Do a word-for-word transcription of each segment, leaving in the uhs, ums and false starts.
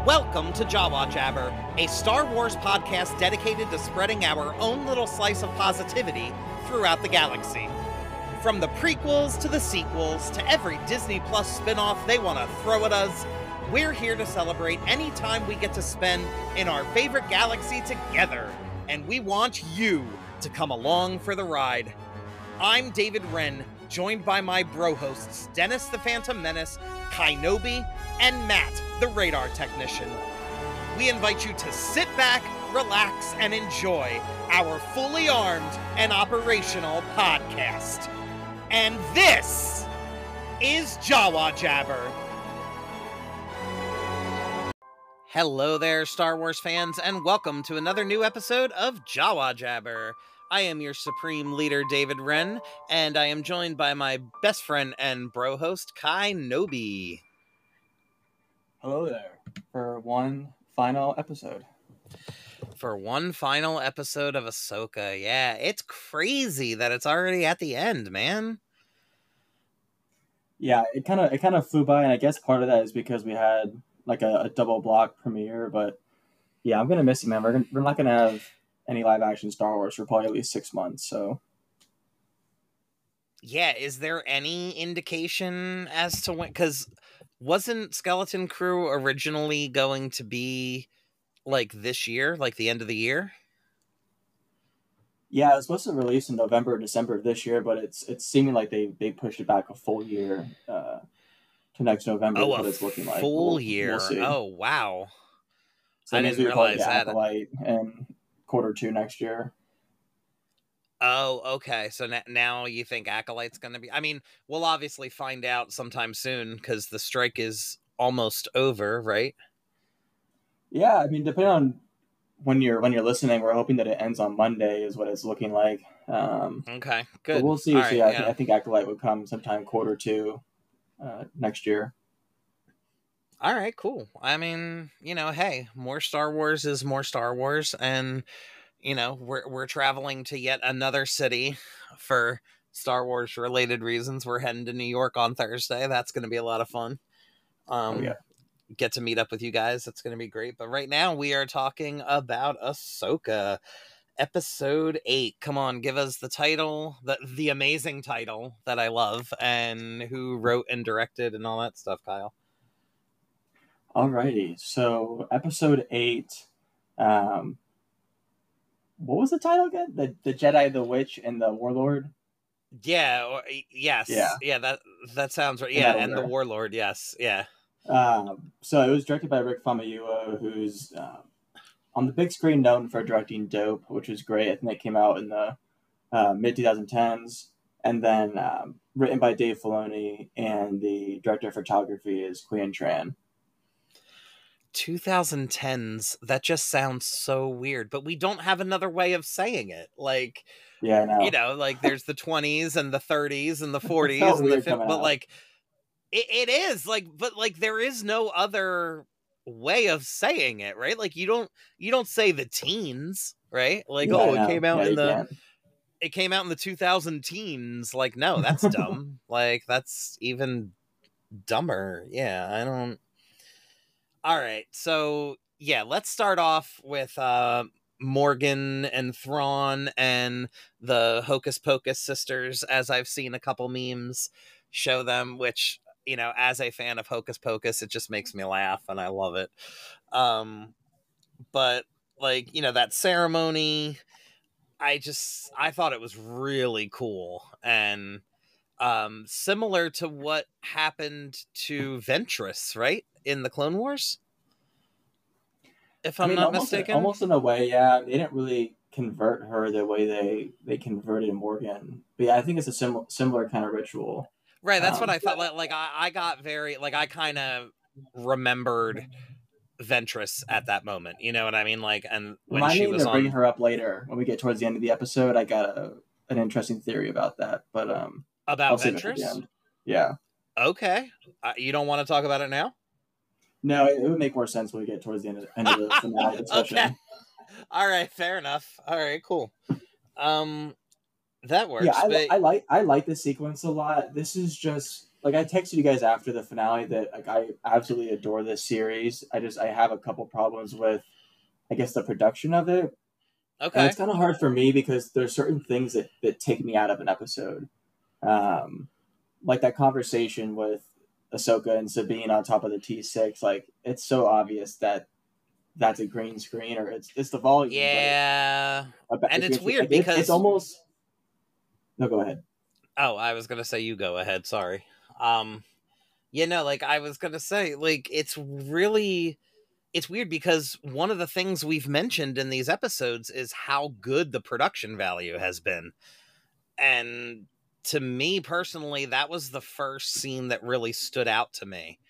Welcome to Jawa Jabber, a Star Wars podcast dedicated to spreading our own little slice of positivity throughout the galaxy. From the prequels to the sequels to every Disney Plus spin-off they want to throw at us, we're here to celebrate any time we get to spend in our favorite galaxy together, and we want you to come along for the ride. I'm David Wren, joined by my bro hosts Dennis the Phantom Menace, Kainobi, and Matt the Radar Technician. We invite you to sit back, relax, and enjoy our fully armed and operational podcast. And this is Jawa Jabber. Hello there, Star Wars fans, and welcome to another new episode of Jawa Jabber. I am your supreme leader, David Wren, and I am joined by my best friend and bro host, Kainobi. Hello there, for one final episode. For one final episode of Ahsoka. Yeah, it's crazy that it's already at the end, man. Yeah, it kind of it kind of flew by, and I guess part of that is because we had like a, a double block premiere. But yeah, I'm gonna miss it, man. We're gonna, we're not gonna have any live action Star Wars for probably at least six months. So yeah, is there any indication as to when? Because wasn't Skeleton Crew originally going to be like this year, like the end of the year? Yeah, it was supposed to release in November or December of this year, but it's it's seeming like they, they pushed it back a full year uh, to next November. Oh, is what a it's looking like. full We'll, year. We'll oh, wow. So I didn't realize that. Acolyte in quarter two next year. Oh, okay. So n- now you think Acolyte's going to be... I mean, we'll obviously find out sometime soon because the strike is almost over, right? Yeah, I mean, depending on when you're when you're listening, we're hoping that it ends on Monday is what it's looking like. Um, okay, good. But we'll see. All so right, yeah, I, yeah. think, I think Acolyte would come sometime quarter two uh, next year. All right, cool. I mean, you know, hey, more Star Wars is more Star Wars, and you know, we're we're traveling to yet another city for Star Wars related reasons. We're heading to New York on Thursday. That's going to be a lot of fun. Um, oh, yeah. Get to meet up with you guys. That's going to be great. But right now we are talking about Ahsoka, episode eight. Come on, give us the title, the the amazing title that I love, and who wrote and directed and all that stuff, Kyle. Alrighty, so episode eight. Um, what was the title again? The the Jedi, the Witch, and the Warlord. Yeah. Or, yes. Yeah. Yeah. That that sounds right. In Yeah, that and the order. Warlord. Yes. Yeah. Um, so it was directed by Rick Famuyiwa, who's uh, on the big screen known for directing Dope, which was great. I think that came out in the uh, mid twenty tens. And then um, written by Dave Filoni, and the director of photography is Quyen Tran. twenty tens. That just sounds so weird, but we don't have another way of saying it. Like, yeah, I know. You know, like there's the twenties and the thirties and the forties felt and the weird fifties, coming but out. like it, it is like, but like there is no other way of saying it, right? Like you don't you don't say the teens, right? Like Yeah, oh, I it know. came out Yeah, in you the can. it came out in the two thousand teens. Like no, that's dumb. Like that's even dumber. Yeah, I don't. All right, so yeah, let's start off with uh Morgan and Thrawn and the Hocus Pocus sisters, as I've seen a couple memes show them, which, you know, as a fan of Hocus Pocus, it just makes me laugh and I love it. Um, but like, you know, that ceremony, I just, I thought it was really cool and um, similar to what happened to Ventress, right? In the Clone Wars? If I'm I mean, not almost mistaken. In, almost in a way, yeah. They didn't really convert her the way they, they converted Morgan. But yeah, I think it's a sim- similar kind of ritual. Right, that's Um, what I thought. Like, like I, I got very, like, I kind of remembered Ventress at that moment. You know what I mean? Like, and when Remind she me was to bring on her up later when we get towards the end of the episode. I got a, an interesting theory about that, but um, about I'll save it for the Ventress. end. Yeah. Okay, uh, you don't want to talk about it now? No, it, it would make more sense when we get towards the end of, end of the finale discussion. Okay. All right, fair enough. All right, cool. Um, that works. Yeah, I, but... I like I like this sequence a lot. This is just like I texted you guys after the finale that like I absolutely adore this series. I just I have a couple problems with, I guess, the production of it. And Okay. it's kind of hard for me because there's certain things that, that take me out of an episode. Um, like that conversation with Ahsoka and Sabine on top of the T six. Like, it's so obvious that that's a green screen or it's it's the volume, Yeah. but a, a And it's green screen. weird Like, it, it's because almost. No, go ahead. oh, I was gonna say you go ahead, sorry. Um you know, like I was gonna say, like it's really it's weird because one of the things we've mentioned in these episodes is how good the production value has been. And to me personally, that was the first scene that really stood out to me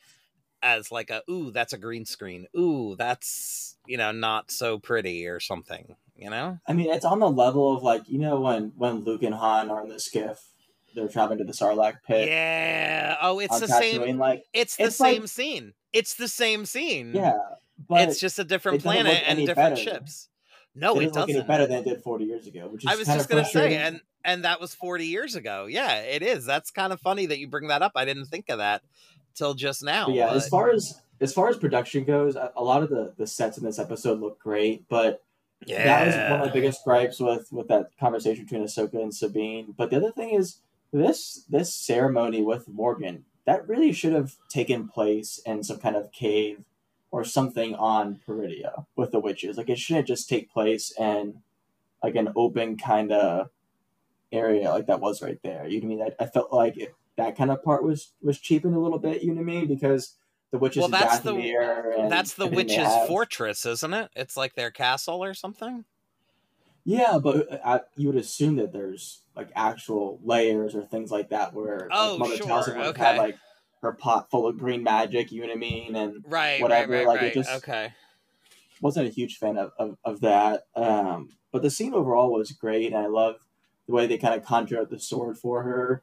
as like a, ooh, that's a green screen. Ooh, that's, you know, not so pretty or something, you know? I mean, it's on the level of like, you know, when when Luke and Han are in the skiff, they're traveling to the Sarlacc pit Yeah. Oh, it's on the same. Tatooine. Like, It's the it's like, same scene. It's the same scene. yeah, It's but just a different it doesn't look planet and any different better. ships. No, It it doesn't look any doesn't. better than it did forty years ago, which I is was kind just of gonna say, frustrating. and and that was forty years ago. Yeah, it is. That's kind of funny that you bring that up. I didn't think of that till just But now. yeah, as But far as as far as production goes, a, a lot of the the sets in this episode look great, but that was one of my yeah, biggest gripes with with that conversation between Ahsoka and Sabine. But the other thing is this this ceremony with Morgan that really should have taken place in some kind of cave or something on Peridia with the witches. Like it shouldn't just take place in like an open kind of area like that was right there. You know what I mean? I, I felt like it, that kind of part was was cheapened a little bit. You know what I mean? Because the witches well, in that's the Dathomir and that's the everything they witch's have. fortress, isn't it? It's like their castle or something. Yeah, but I, you would assume that there's like actual layers or things like that where like Oh, Mother Talzin sure. would have had Okay. like her pot full of green magic, you know what I mean, and Right. Right. whatever. Right. Like it Right. just Okay. wasn't a huge fan of, of, of that. Um, but the scene overall was great, and I love the way they kind of conjure up the sword for her.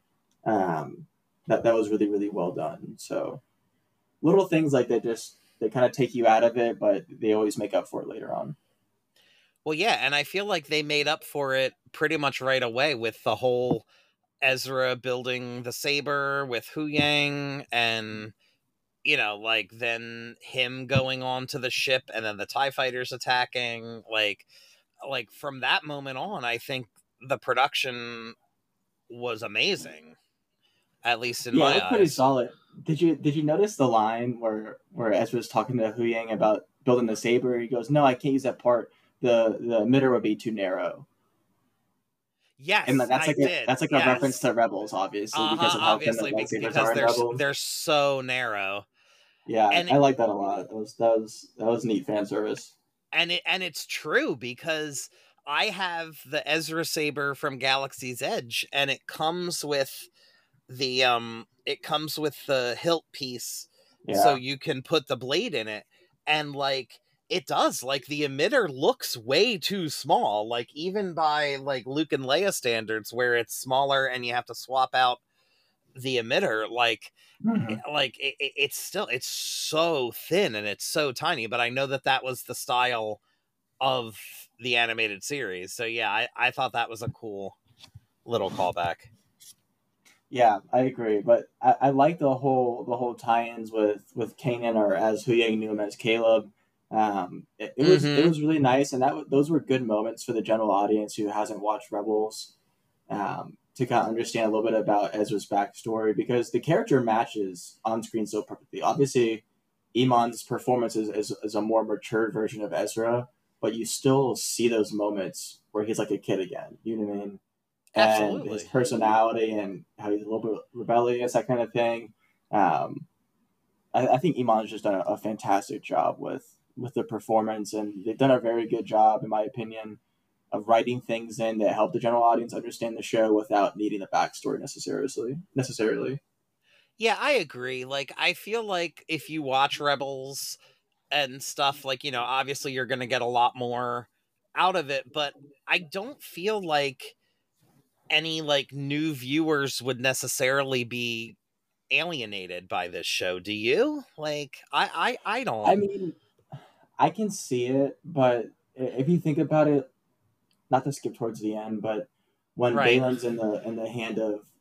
Um, that that was really really well done. So little things like that just they kind of take you out of it, but they always make up for it later on. Well, yeah, and I feel like they made up for it pretty much right away with the whole Ezra building the saber with Hu Yang and you know, like then him going on to the ship and then the TIE fighters attacking. Like like from that moment on, I think the production was amazing. At least in Yeah, it my looked pretty eyes. solid. Did you did you notice the line where where Ezra's talking to Hu Yang about building the saber? He goes, "No, I can't use that part. The the emitter would be too narrow." And Yes, that's I like a did. that's like a reference Yes. to Rebels, obviously, because Uh-huh, of how thin the obviously be- lightsabers because are in they're Rebels. they're so narrow. Yeah, And I like that a lot. That was that was that was neat fan service. and it and it's true because I have the Ezra saber from Galaxy's Edge and it comes with the um it comes with the hilt piece so Yeah. you can put the blade in it and like it does like the emitter looks way too small like even by like Luke and Leia standards where it's smaller and you have to swap out the emitter like Mm-hmm. like it, it, it's still it's so thin and it's so tiny but I know that that was the style of the animated series so yeah I, I thought that was a cool little callback. Yeah, I agree. But I, I like the whole the whole tie-ins with with Kanan or as Hu Yang knew him as Caleb. Um, it, it was it Mm-hmm. was really nice, and that w- those were good moments for the general audience who hasn't watched Rebels um, to kind of understand a little bit about Ezra's backstory because the character matches on screen so perfectly. Obviously, Iman's performance is, is, is a more matured version of Ezra, but you still see those moments where he's like a kid again. You know what I mean? And his Absolutely. personality and how he's a little bit rebellious, that kind of thing. Um, I, I think Iman's just done a, a fantastic job with with the performance, and they've done a very good job, in my opinion, of writing things in that help the general audience understand the show without needing the backstory necessarily. Necessarily, Yeah, I agree. Like, I feel like if you watch Rebels and stuff, like, you know, obviously you're going to get a lot more out of it, but I don't feel like any, like, new viewers would necessarily be alienated by this show. Do you? Like, I, I, I don't. I mean, I can see it, but if you think about it, not to skip towards the end, but when Right. Balin's in the in the hand of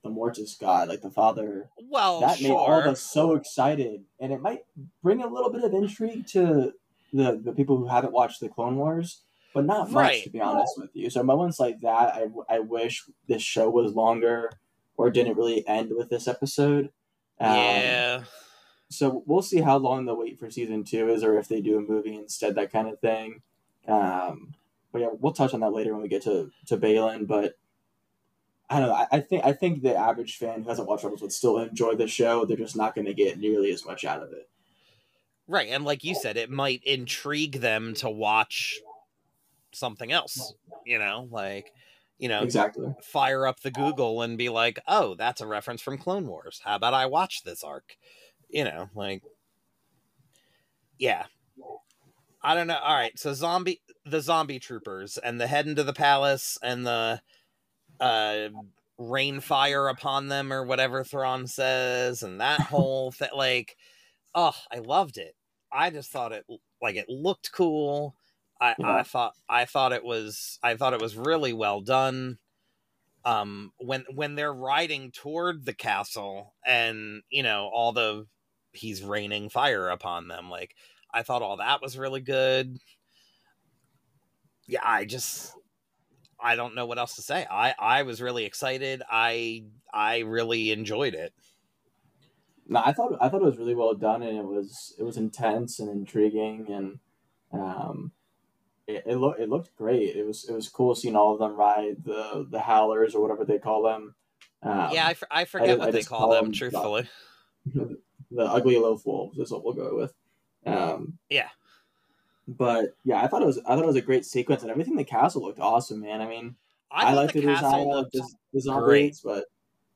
the Mortis god, like the father, Well, that made all of sure. us so excited, and it might bring a little bit of intrigue to the the people who haven't watched the Clone Wars, but not much, Right. to be honest with you. So moments like that, I, I wish this show was longer or didn't really end with this episode. Um, Yeah. so we'll see how long the wait for season two is, or if they do a movie instead, that kind of thing. Um, but yeah, we'll touch on that later when we get to to Balin. But I don't know. I, I think I think the average fan who hasn't watched Rebels would still enjoy the show. They're just not going to get nearly as much out of it. Right. And like you said, it might intrigue them to watch something else, you know, like, you know, Exactly. fire up the Google and be like, oh, that's a reference from Clone Wars. How about I watch this arc? You know, like, yeah. I don't know. All right. So zombie, the zombie troopers and the head into the palace and the uh, rain fire upon them or whatever Thrawn says. And that whole thing, like, oh, I loved it. I just thought it, like, it looked cool. I, Yeah. I thought I thought it was I thought it was really well done. Um, when when they're riding toward the castle and you know all the he's raining fire upon them, like I thought all that was really good. Yeah, I just I don't know what else to say. I I was really excited. I I really enjoyed it. No, I thought I thought it was really well done, and it was it was intense and intriguing, and um, it it, look, it looked great. It was it was cool seeing all of them ride the the howlers or whatever they call them. Um, Yeah, I, f- I I forget just, what I they just call them. them Truthfully, the, the ugly loaf wolves is what we'll go with. Um, yeah. but yeah, I thought it was I thought it was a great sequence, and everything in the castle looked awesome, man. I mean, I I, thought like the the design castle of looked the, the great. zombies, but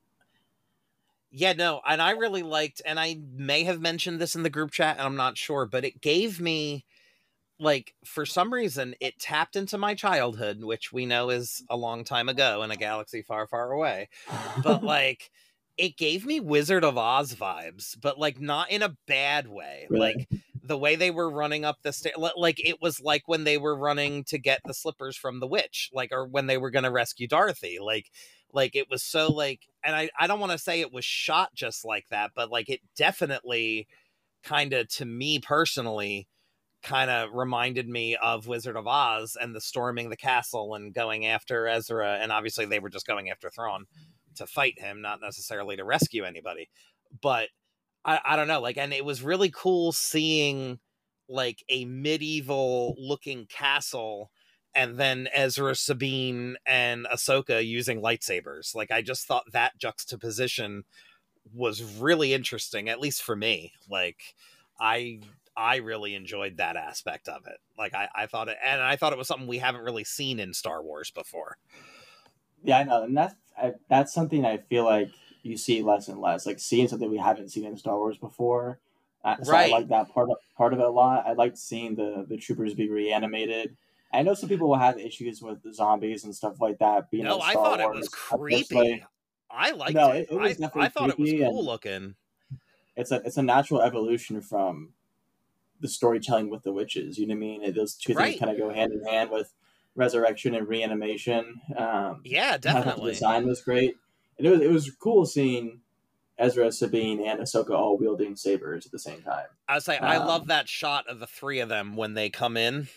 Yeah, no, and I really liked, and I may have mentioned this in the group chat, and I'm not sure, but it gave me, like, for some reason, it tapped into my childhood, which we know is a long time ago in a galaxy far, far away. But, like, it gave me Wizard of Oz vibes, but, like, not in a bad way. really, Like, the way they were running up the stairs, like, it was like when they were running to get the slippers from the witch, like, or when they were going to rescue Dorothy. Like, like it was so like, and I, I don't want to say it was shot just like that, but like it definitely kind of, to me personally, kind of reminded me of Wizard of Oz and the storming the castle and going after Ezra. And obviously they were just going after Thrawn to fight him, not necessarily to rescue anybody. But I, I don't know, like, and it was really cool seeing like a medieval looking castle and then Ezra, Sabine, and Ahsoka using lightsabers. Like, I just thought that juxtaposition was really interesting, at least for me. Like, I I really enjoyed that aspect of it. Like, I, I thought it, and I thought it was something we haven't really seen in Star Wars before. yeah, I know, and that's I, that's something I feel like you see less and less, like seeing something we haven't seen in Star Wars before. Uh, so I Right. like that part of, part of it a lot. I liked seeing the the troopers be reanimated. I know some people will have issues with the zombies and stuff like that being No, in I Star thought it Wars. was I personally- creepy. I liked No, it. it, it I was definitely I thought it was creepy, cool and looking. it's a it's a natural evolution from the storytelling with the witches. You know what I mean? It, those two Right. things kind of go hand in hand with resurrection and reanimation. Um, Yeah, I thought the definitely. design was great, and it was it was cool seeing Ezra, Sabine, and Ahsoka all wielding sabers at the same time. I was like, I Um, love that shot of the three of them when they come in.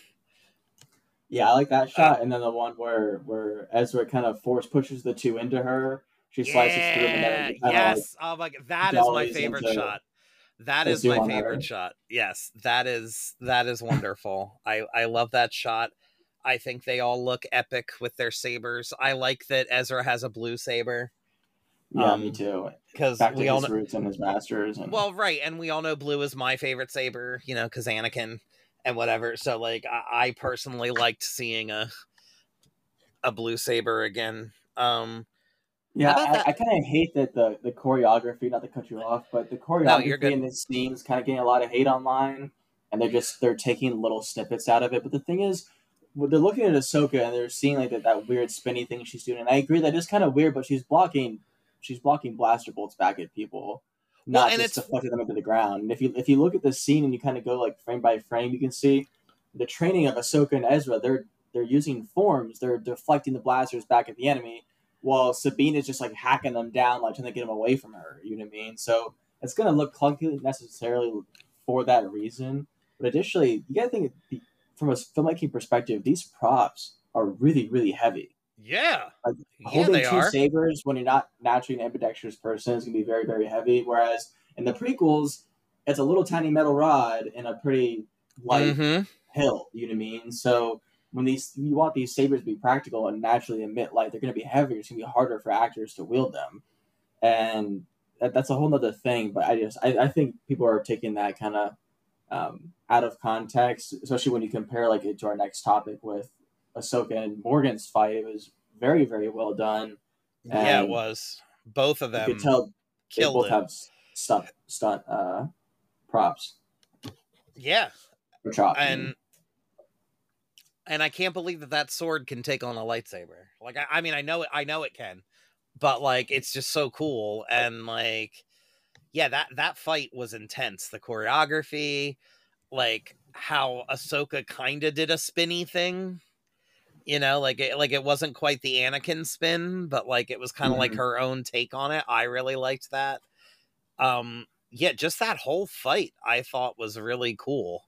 Yeah, I like that shot, Uh, and then the one where where Ezra kind of force pushes the two into her. She slices through them, and then Yeah, it kind of like yes. Oh my god, that is my dollies favorite into shot. That a is zoom my on her. favorite shot. Yes, that is that is wonderful. I I love that shot. I think they all look epic with their sabers. I like that Ezra has a blue saber. Yeah, Um, me too. because Back to we all his know, roots and his masters, and well, right, and we all know blue is my favorite saber. You know, because Anakin and whatever. So like, I, I personally liked seeing a a blue saber again. Um, yeah, how about I, that? I kind of hate that the the choreography. Not to cut you off, but the No, you're choreography good. in this scene is kind of getting a lot of hate online, and they're just they're taking little snippets out of it. But the thing is, when they're looking at Ahsoka and they're seeing like that, that weird spinny thing she's doing. And I agree that is kind of weird, but she's blocking she's blocking blaster bolts back at people, Well, not and just it's deflecting them into the ground. And if you if you look at the scene and you kind of go like frame by frame, you can see the training of Ahsoka and Ezra. They're they're using forms. They're deflecting the blasters back at the enemy. while Sabine is just like hacking them down, like trying to get them away from her. You know what I mean? So it's gonna look clunky necessarily for that reason. But additionally, you gotta think from a filmmaking perspective, these props are really, really heavy. Yeah. Like, yeah, holding they two are. sabers when you're not naturally an ambidextrous person is gonna be very, very heavy. Whereas in the prequels, it's a little tiny metal rod and a pretty light Mm-hmm. hilt. You know what I mean? So when these you want these sabers to be practical and naturally emit light, they're going to be heavier. It's going to be harder for actors to wield them, and that, that's a whole nother thing. But I just I, I think people are taking that kind of um, out of context, especially when you compare like it to our next topic with Ahsoka and Morgan's fight. It was very very well done. Yeah, it And was. Both of them you could tell they killed both it. have stunt stunt uh, props. Yeah, For chop, and and I can't believe that that sword can take on a lightsaber. Like, I, I mean, I know it, I know it can, but like, it's just so cool. And like, yeah, that that fight was intense. The choreography, like how Ahsoka kind of did a spinny thing. You know, like it, like it wasn't quite the Anakin spin, but like it was kind of mm-hmm. like her own take on it. I really liked that. Um, yeah, just that whole fight I thought was really cool.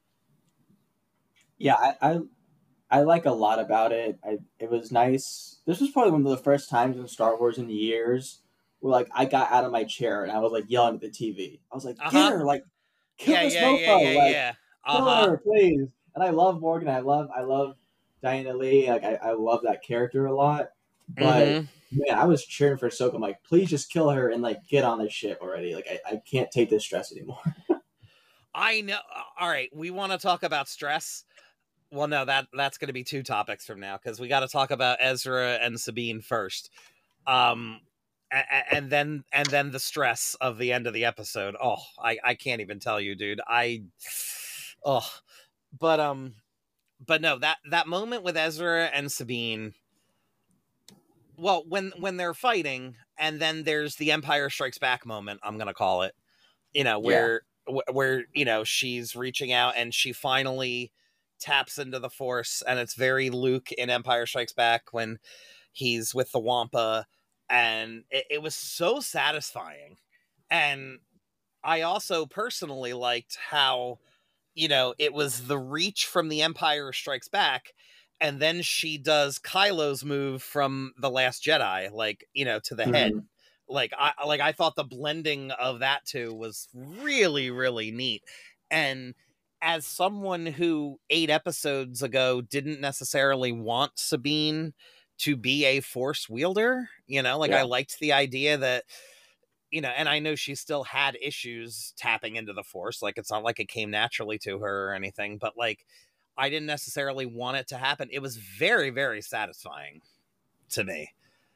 Yeah, I, I I like a lot about it. I it was nice. This was probably one of the first times in Star Wars in years where like I got out of my chair and I was like yelling at the T V. I was like, Uh-huh. "Get her! Like, kill Yeah, this yeah, yeah, mofo! yeah, Like, yeah. kill Uh-huh. her, please!" And I love Morgan. I love I love Diana Lee. Like, I, I love that character a lot. But Mhm. man, I was cheering for Ahsoka. I'm like, please just kill her and like get on this ship already. Like, I, I can't take this stress anymore. I know. All right, we want to talk about stress. Well, no, that that's going to be two topics from now because we got to talk about Ezra and Sabine first, um, and, and then and then the stress of the end of the episode. Oh, I I can't even tell you, dude. I, oh, but um, but no, that that moment with Ezra and Sabine. Well, when when they're fighting, and then there's the Empire Strikes Back moment. I'm gonna call it. You know where yeah. where you know she's reaching out and she finally taps into the Force, and it's very Luke in Empire Strikes Back when he's with the Wampa, and it, it was so satisfying. And I also personally liked how, you know, it was the reach from the Empire Strikes Back, and then she does Kylo's move from The Last Jedi, like, you know, to the mm-hmm. head. Like I like I thought the blending of that two was really, really neat. And as someone who eight episodes ago didn't necessarily want Sabine to be a Force wielder, you know, like yeah. I liked the idea that, you know, and I know she still had issues tapping into the Force. Like, it's not like it came naturally to her or anything, but like, I didn't necessarily want it to happen. It was very, very satisfying to me.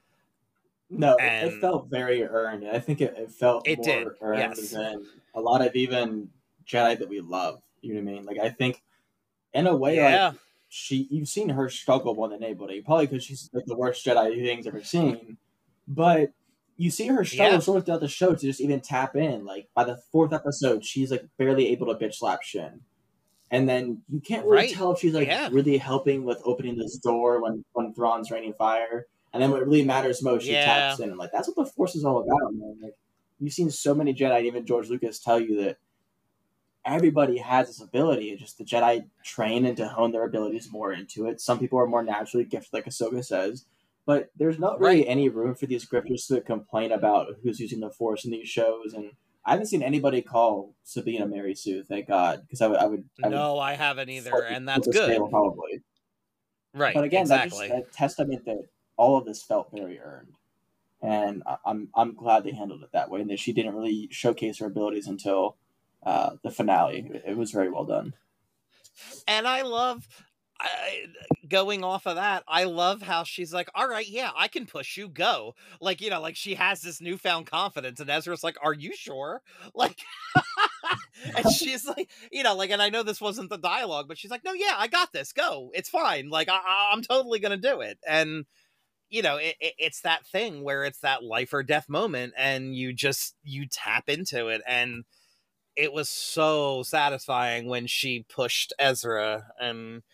No, and it felt very earned. I think it, it felt it more did. earned Yes. than a lot of even Jedi that we love. You know what I mean? Like, I think in a way, yeah. like, she, you've seen her struggle more than anybody, probably because she's like the worst Jedi thing's ever seen. But you see her struggle yeah. so much throughout the show to just even tap in. Like, by the fourth episode, she's like barely able to bitch slap Shin. And then you can't really right. tell if she's like yeah. really helping with opening this door when, when Thrawn's raining fire. And then when it really matters most, she yeah. taps in. And like, that's what the Force is all about, man. Like, you've seen so many Jedi, even George Lucas, tell you that everybody has this ability. It's just the Jedi train and to hone their abilities more into it. Some people are more naturally gifted, like Ahsoka says. But there's not really right. any room for these grifters to complain about who's using the Force in these shows. And I haven't seen anybody call Sabine a Mary Sue, thank God. Because I would, I would. I no, would I haven't either. And that's good. Scale, probably. Right. But again, exactly. that's just a testament that all of this felt very earned, and I'm I'm glad they handled it that way, and that she didn't really showcase her abilities until uh, the finale. It was very well done. And I love, I, going off of that, I love how she's like, "All right, yeah, I can push you. Go." Like, you know, like she has this newfound confidence, and Ezra's like, "Are you sure?" Like, and she's like, you know, like, and I know this wasn't the dialogue, but she's like, "No, yeah, I got this. Go. It's fine. Like, I, I'm totally gonna do it." And you know, it, it, it's that thing where it's that life or death moment, and you just you tap into it, and it was so satisfying when she pushed Ezra. And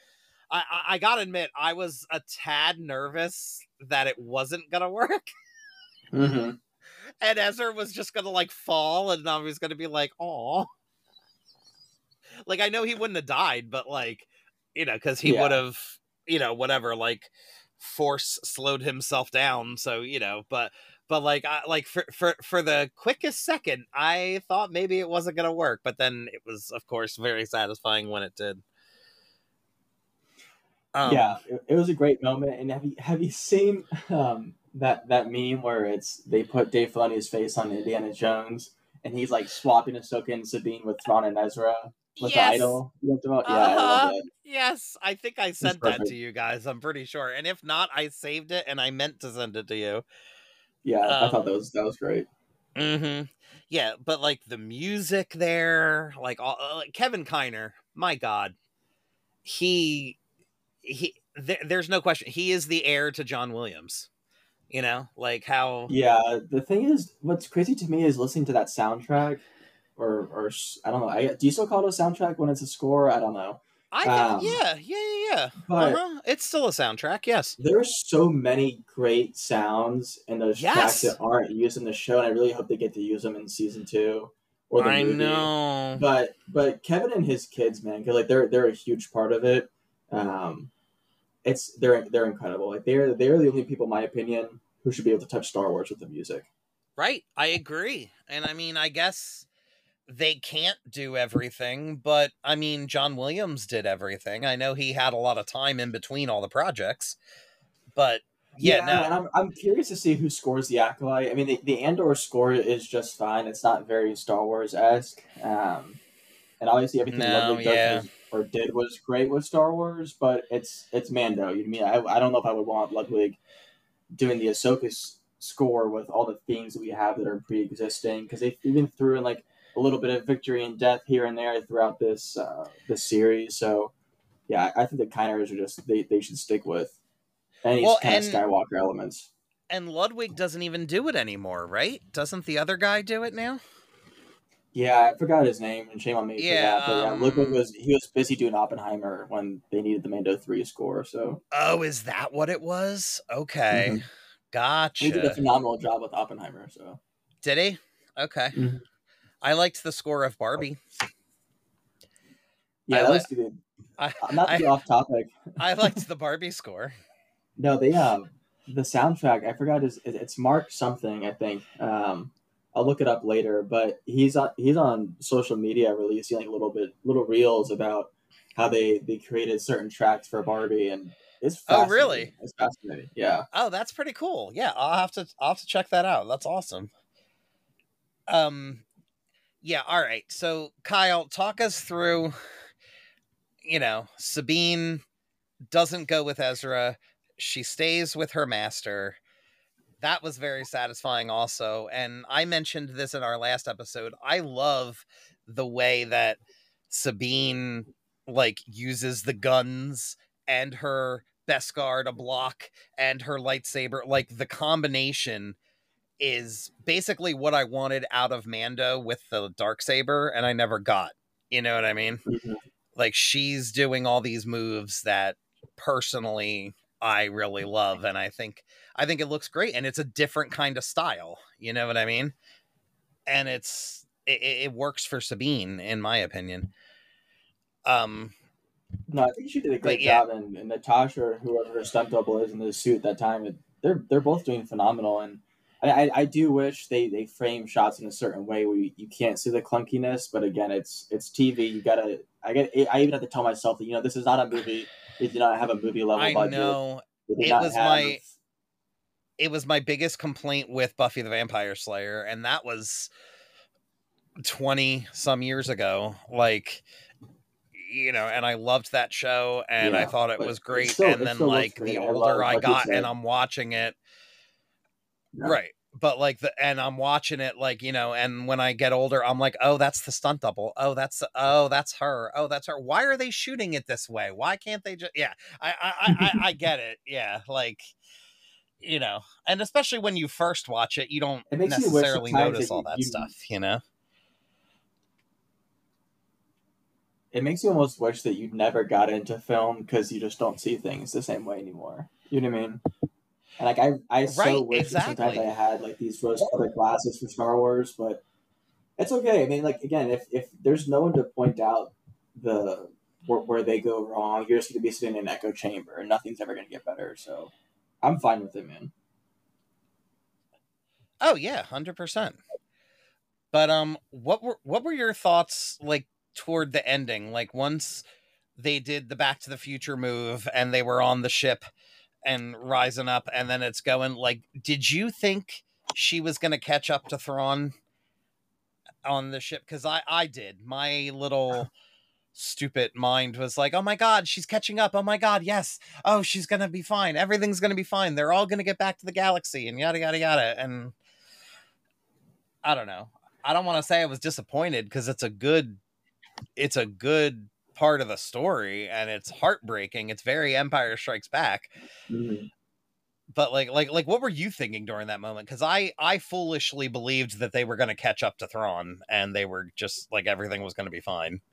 I, I I gotta admit, I was a tad nervous that it wasn't gonna work, Mm-hmm. and Ezra was just gonna like fall, and I was gonna be like, "Oh," like I know he wouldn't have died, but like, you know, because he Yeah. would have, you know, whatever, like force slowed himself down. So you know, but but like I like for for for the quickest second, I thought maybe it wasn't gonna work, but then it was, of course, very satisfying when it did. Yeah, Um, it, it was a great moment. And have you have you seen um, that that meme where it's they put Dave Filoni's face on Indiana Jones and he's like swapping Ahsoka and Sabine with Thrawn and Ezra with the yes. idol? You know what I'm talking about? Yeah, I love Uh-huh. that. Yes, I think I It's sent that perfect. to you guys. I'm pretty sure. And if not, I saved it and I meant to send it to you. Yeah, I thought that Um was that was great. mhm. Yeah, but like the music there, like all uh, like Kevin Kiner, my god. He he there, there's no question. He is the heir to John Williams. You know, like how Yeah, the thing is, what's crazy to me is listening to that soundtrack, or or s- I don't know. I, do you still call it a soundtrack when it's a score? I don't know. I think Um, yeah, yeah, yeah, yeah. but Uh-huh. It's still a soundtrack, yes. there's so many great sounds in those tracks that Yes. aren't used in the show, and I really hope they get to use them in season two or the I movie. know. But but Kevin and his kids, man, because like they're they're a huge part of it. Um, it's they're they're incredible. Like they're they're the only people, in my opinion, who should be able to touch Star Wars with the music. Right. I agree. And I mean, I guess they can't do everything, but I mean, John Williams did everything. I know he had a lot of time in between all the projects, but yeah, Yeah, and no. I'm I'm curious to see who scores the Acolyte. I mean, the, the Andor score is just fine. It's not very Star Wars esque, um, and obviously everything No, Ludwig does yeah. was or did was great with Star Wars. But it's it's Mando. You know what I mean? I I don't know if I would want Ludwig doing the Ahsoka s- score with all the themes that we have that are pre-existing because they even threw in like a little bit of victory and death here and there throughout this uh, this series. So yeah, I, I think the Kiners are just they, they should stick with any Well, kind of and Skywalker elements. and Ludwig doesn't even do it anymore, right? Doesn't the other guy do it now? Yeah, I forgot his name, and shame on me for Yeah, that. But yeah, Ludwig um was he was busy doing Oppenheimer when they needed the Mando three score. So oh, is that what it was? Okay. hmm he did a Gotcha. phenomenal job with Oppenheimer. So Did he? Okay. Mhm. I liked the score of Barbie. I yeah, that like was good. I Uh, Not to I get off topic. I liked the Barbie score. No, they uh the soundtrack. I forgot his. it- It's Mark something. I think. Um, I'll look it up later. But he's on he's on social media releasing like little bit little reels about how they they created certain tracks for Barbie, and it's Oh, fascinating. really? It's fascinating. Yeah. Oh, that's pretty cool. Yeah, I'll have to I'll have to check that out. That's awesome. Um yeah, all right. So, Kyle, talk us through, you know, Sabine doesn't go with Ezra. She stays with her master. That was very satisfying also. And I mentioned this in our last episode. I love the way that Sabine like uses the guns and her Beskar to block and her lightsaber. Like the combination is basically what I wanted out of Mando with the dark saber, and I never got. You know what I mean? Mhm. Like she's doing all these moves that personally I really love, and I think I think it looks great, and it's a different kind of style. You know what I mean? And it's it, it works for Sabine, in my opinion. Um, No, I think she did a but great yeah, job, and, and Natasha or whoever her stunt double is in the suit at that time, it, they're they're both doing phenomenal. And I, I, I do wish they, they frame shots in a certain way where you, you can't see the clunkiness. But again, it's it's T V. You gotta I get I even have to tell myself that you know this is not a movie. They did not have a movie level I budget. know They did it not was have. my it was my biggest complaint with Buffy the Vampire Slayer, and that was twenty some years ago. Like, you know, and I loved that show and I Yeah, thought it but was it great. still And it then, still looks like, great. the I older love I like you got and said. I'm watching it, Yeah. right. But like the and I'm watching it like, you know, and when I get older, I'm like, oh, that's the stunt double. Oh, that's oh, that's her. Oh, that's her. Why are they shooting it this way? Why can't they just yeah. I I I, I get it. Yeah. Like, you know, and especially when you first watch it, you don't It makes me wish necessarily sometimes notice that all you, that you stuff, you know? it makes you almost wish that you never got into film because you just don't see things the same way anymore. You know what I mean? And like I, I so Right, wish that sometimes I exactly. had like these rose-colored glasses for Star Wars, but it's okay. I mean, like again, if if there's no one to point out the where, where they go wrong, you're just going to be sitting in an echo chamber, and nothing's ever going to get better. So I'm fine with it, man. Oh yeah, one hundred percent. But um what were what were your thoughts like toward the ending? Like once they did the Back to the Future move and they were on the ship and rising up and then it's going like did you think she was going to catch up to Thrawn on the ship? Cuz I I did. My little stupid mind was like, "Oh my god, she's catching up. Oh my god, yes. Oh, she's going to be fine. Everything's going to be fine. They're all going to get back to the galaxy and yada yada yada." And I don't know. I don't want to say I was disappointed because it's a good it's a good part of the story and it's heartbreaking. It's very Empire Strikes Back. Mm-hmm. But like like like what were you thinking during that moment? Because I I foolishly believed that they were going to catch up to Thrawn and they were just like everything was going to be fine.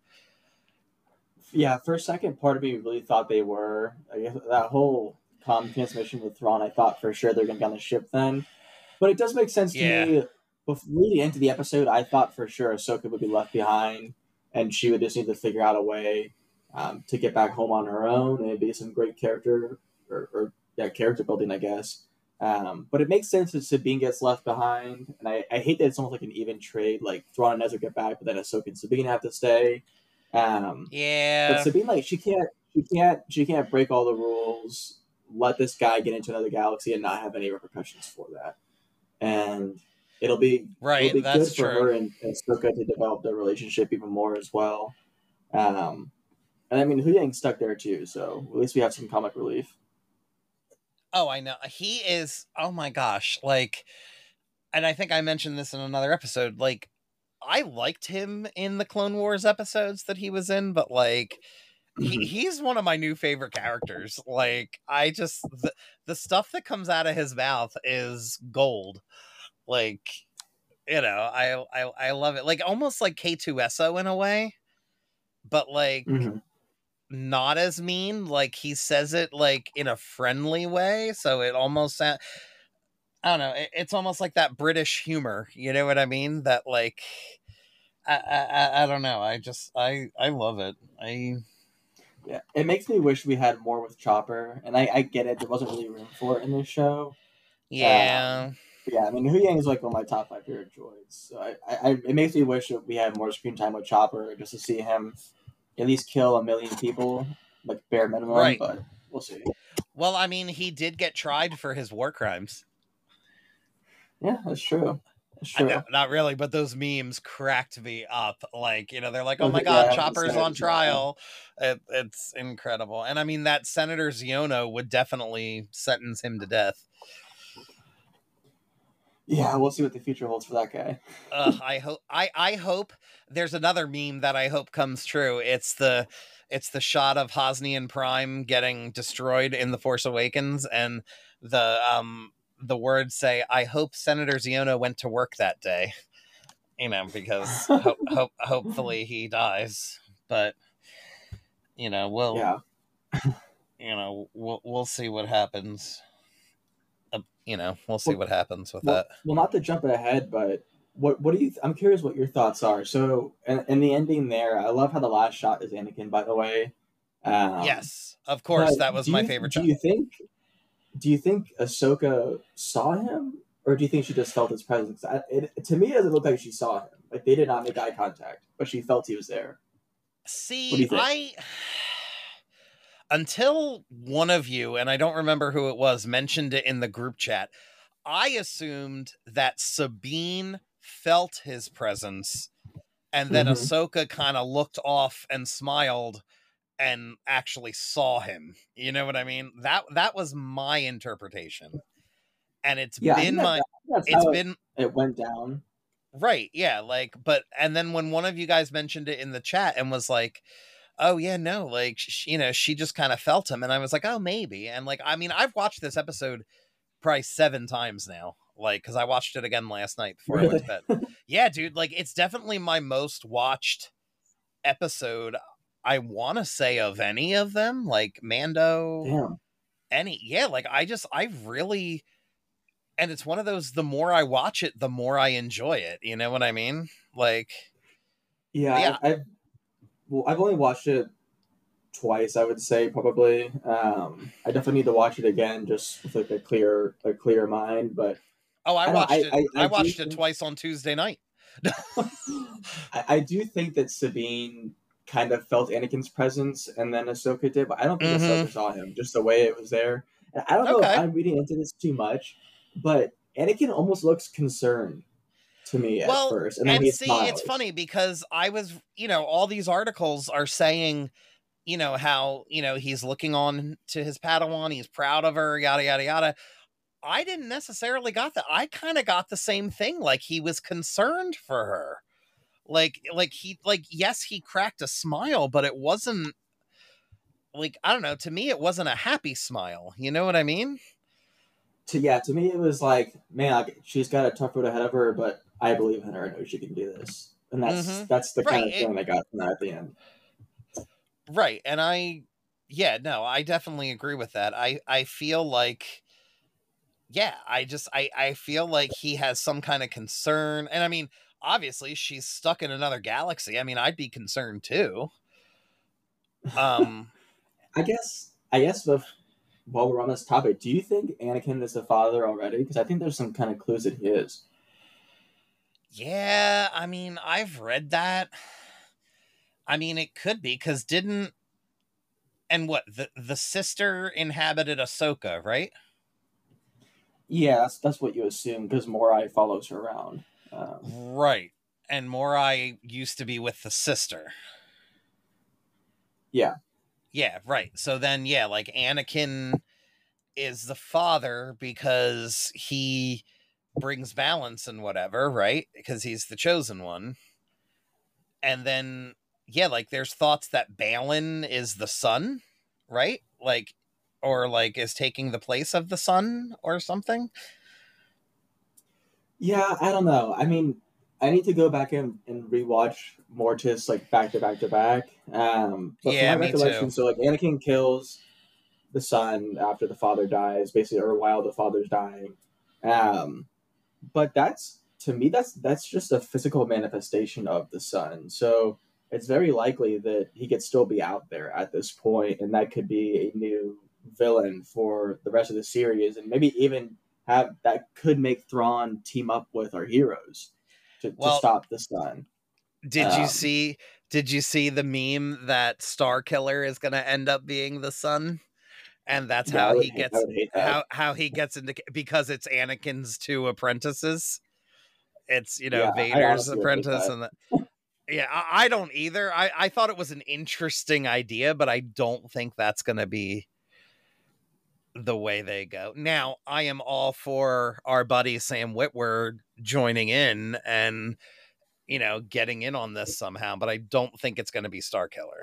Yeah, for a second, part of me really thought they were. I guess that whole comm transmission with Thrawn, I thought for sure they're going to be on the ship then. But it does make sense to Yeah. me. Before, leading into the episode, I thought for sure Ahsoka would be left behind, and she would just need to figure out a way um, to get back home on her own, and it'd be some great character or, or yeah, character building, I guess. Um, but it makes sense that Sabine gets left behind, and I, I hate that it's almost like an even trade. Like Thrawn and Ezra get back, but then Ahsoka and Sabine have to stay. Um, Yeah. but Sabine, like, she can't, she can't, she can't break all the rules. Let this guy get into another galaxy and not have any repercussions for that. And it'll be right. It'll be That's good for true. her and, and Ahsoka to develop their relationship even more as well. Um, and I mean, Huyang's stuck there too, so at least we have some comic relief. Oh, I know. He is. Oh my gosh! Like, and I think I mentioned this in another episode. Like, I liked him in the Clone Wars episodes that he was in, but like he, he's one of my new favorite characters. Like I just the, the stuff that comes out of his mouth is gold. Like, you know, I I I love it. Like almost like K two S O in a way, but like Mm-hmm. not as mean. Like he says it like in a friendly way, so it almost sounds. I don't know. It, it's almost like that British humor. You know what I mean? That like. I, I I don't know. I just I I love it. I Yeah, it makes me wish we had more with Chopper, and I, I get it. There wasn't really room for it in this show. yeah. Um, but yeah, I mean, Huyang is like one of my top five favorite droids. So I, I, it makes me wish that we had more screen time with Chopper just to see him at least kill a million people, like bare minimum. Right. But we'll see. Well, I mean, he did get tried for his war crimes. Yeah, that's true. That's true. No, not really, but those memes cracked me up. Like, you know, they're like, "Oh my Yeah, god, the Chopper's Senator on trial." It, it's incredible, and I mean that Senator Ziono would definitely sentence him to death. Yeah, we'll see what the future holds for that guy. uh, I hope. I I hope there's another meme that I hope comes true. It's the it's the shot of Hosnian Prime getting destroyed in The Force Awakens, and the um the words say, "I hope Senator Ziono went to work that day." You know, because ho- ho- hopefully he dies, but you know, we'll Yeah. you know we'll we'll see what happens. Uh, you know, we'll see Well, what happens with well, that. well, not to jump ahead, but what what do you? Th- I'm curious what your thoughts are. So, in, in the ending there, I love how the last shot is Anakin. By the way, um, Yes, of but course, that was do my you favorite do shot. you think do you think Ahsoka saw him, or do you think she just felt his presence? I, it, to me, it doesn't look like she saw him. Like they did not make eye contact, but she felt he was there. What do See, you think? I until one of you, and I don't remember who it was, mentioned it in the group chat, I assumed that Sabine felt his presence and then Mm-hmm. Ahsoka kind of looked off and smiled and actually saw him. You know what I mean? That that was my interpretation. And it's Yeah, I been think that, my that's it's how it, been it went down. right, yeah, like but and then when one of you guys mentioned it in the chat and was like, "Oh yeah, no, like sh- you know, she just kind of felt him." And I was like, "Oh, maybe." And like I mean, I've watched this episode probably seven times now. Like, because I watched it again last night before I went to Really? bed. Yeah, dude, like it's definitely my most watched episode I want to say of any of them, like Mando, Damn. any, yeah, like I just, I really, and it's one of those, the more I watch it, the more I enjoy it. You know what I mean? Like, Yeah, yeah. I've, I've well, I've only watched it twice, I would say probably. Um, I definitely need to watch it again, just with like a clear, a clear mind. But Oh, I I don't. watched I it. I, I I do watched it think twice on Tuesday night. I, I do think that Sabine kind of felt Anakin's presence, and then Ahsoka did, but I don't think Mm-hmm. Ahsoka saw him. Just the way it was there. And I don't know if Okay. I'm reading into this too much, but Anakin almost looks concerned to me at Well, first, and then and he see, it's smiles. funny because I was, you know, all these articles are saying, you know, how, you know, he's looking on to his Padawan, he's proud of her, yada, yada, yada. I didn't necessarily got that. I kind of got the same thing. Like he was concerned for her. Like, like he, like, yes, he cracked a smile, but it wasn't like, I don't know. To me, it wasn't a happy smile. You know what I mean? To yeah, to me it was like, man, like, she's got a tough road ahead of her, but I believe in her. I know she can do this, and that's Mm-hmm. that's the Right. kind of It, feeling I got from that at the end. right. And I, yeah, no, I definitely agree with that. I, I feel like, yeah, I just, I, I feel like he has some kind of concern. And I mean, obviously she's stuck in another galaxy. I mean, I'd be concerned too. Um, I guess I guess the while we're on this topic, do you think Anakin is a father already? Because I think there's some kind of clues that he is. yeah, I mean, I've read that. I mean, it could be because didn't, and what, the, the sister inhabited Ahsoka, right? Yeah, that's, that's what you assume because Morai follows her around. Um, Right. And Morai used to be with the sister. yeah, Yeah, right. So then, yeah, like Anakin is the father because he brings balance and whatever, right? Because he's the chosen one. And then, yeah, like there's thoughts that Balin is the son, right? Like, or like is taking the place of the son or something. yeah. I don't know. I mean, I need to go back and, and rewatch Mortis like back to back to back. Um, but from Yeah, my me too. recollection, so like Anakin kills the son after the father dies, basically, or while the father's dying. Um, but that's to me that's that's just a physical manifestation of the sun. So it's very likely that he could still be out there at this point, and that could be a new villain for the rest of the series, and maybe even have that could make Thrawn team up with our heroes to, to Well, stop the sun. did you Um, see did you see the meme that Star Killer is going to end up being the son? And that's yeah, I how would he hate, I gets would hate that. how how he gets into because it's Anakin's two apprentices. It's, you know, Yeah, I Vader's honestly would hate apprentice that. and the, yeah, I, I don't either. I I thought it was an interesting idea, but I don't think that's going to be the way they go. Now, I am all for our buddy Sam Witwer joining in and, you know, getting in on this somehow, but I don't think it's going to be Star Killer.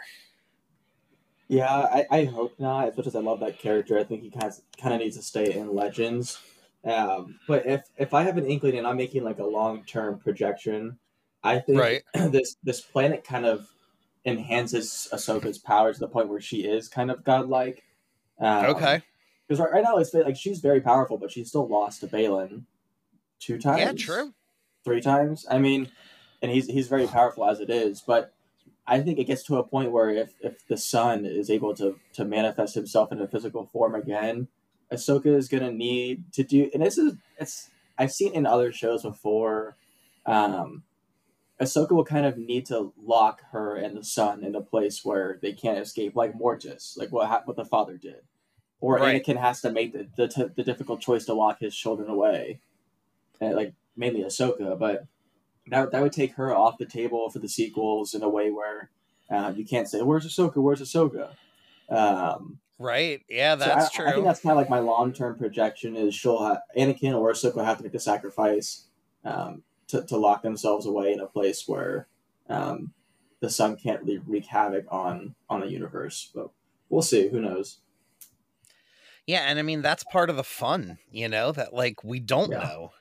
Yeah, I, I hope not. As much as I love that character, I think he kind of, kind of needs to stay in Legends. Um, but if if I have an inkling and I'm making like a long term projection, I think Right. this this planet kind of enhances Ahsoka's power to the point where she is kind of godlike. Um, Okay. because right, right now it's like she's very powerful, but she's still lost to Balin two Yeah, times, true. three times. I mean, and he's he's very powerful as it is, but I think it gets to a point where if, if the sun is able to, to manifest himself in a physical form again, Ahsoka is gonna need to do. And this is it's I've seen in other shows before. Um, Ahsoka will kind of need to lock her and the sun in a place where they can't escape, like Mortis, like what what the father did, or Right. Anakin has to make the the, t- the difficult choice to lock his children away, and like mainly Ahsoka, but that that would take her off the table for the sequels in a way where uh, you can't say where's Ahsoka, where's Ahsoka. Um, Right. Yeah, so that's I, I think true. that's kind of like my long term projection is she'll ha- Anakin or Ahsoka have to make the sacrifice um, to to lock themselves away in a place where um, the sun can't really wreak havoc on on the universe. But we'll see. Who knows? Yeah, and I mean that's part of the fun, you know, that like we don't Yeah. know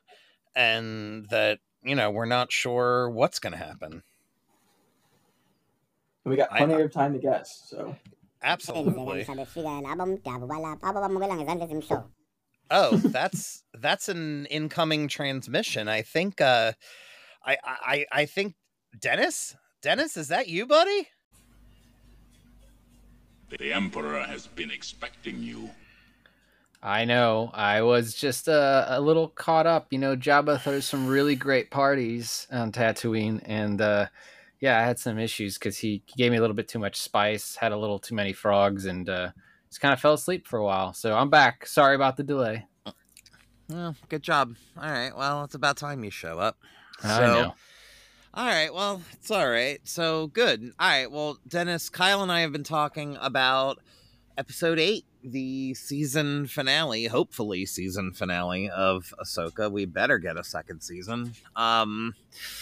and that, you know, we're not sure what's going to happen. And we got I- plenty I- of time to guess. So Absolutely. Sabi siya album, wala pa mo lang isang show. Oh, that's that's an incoming transmission. I think uh I I I think Dennis? Dennis, is that you, buddy? The Emperor has been expecting you. I know. I was just uh, a little caught up. You know, Jabba throws some really great parties on Tatooine, and uh, yeah, I had some issues because he gave me a little bit too much spice, had a little too many frogs, and uh, just kind of fell asleep for a while. So I'm back. Sorry about the delay. Well, good job. All right. Well, it's about time you show up. I So- know. All right. Well, it's all right. So good. All right. Well, Dennis, Kyle and I have been talking about episode eight, the season finale, hopefully season finale of Ahsoka. We better get a second season. Um,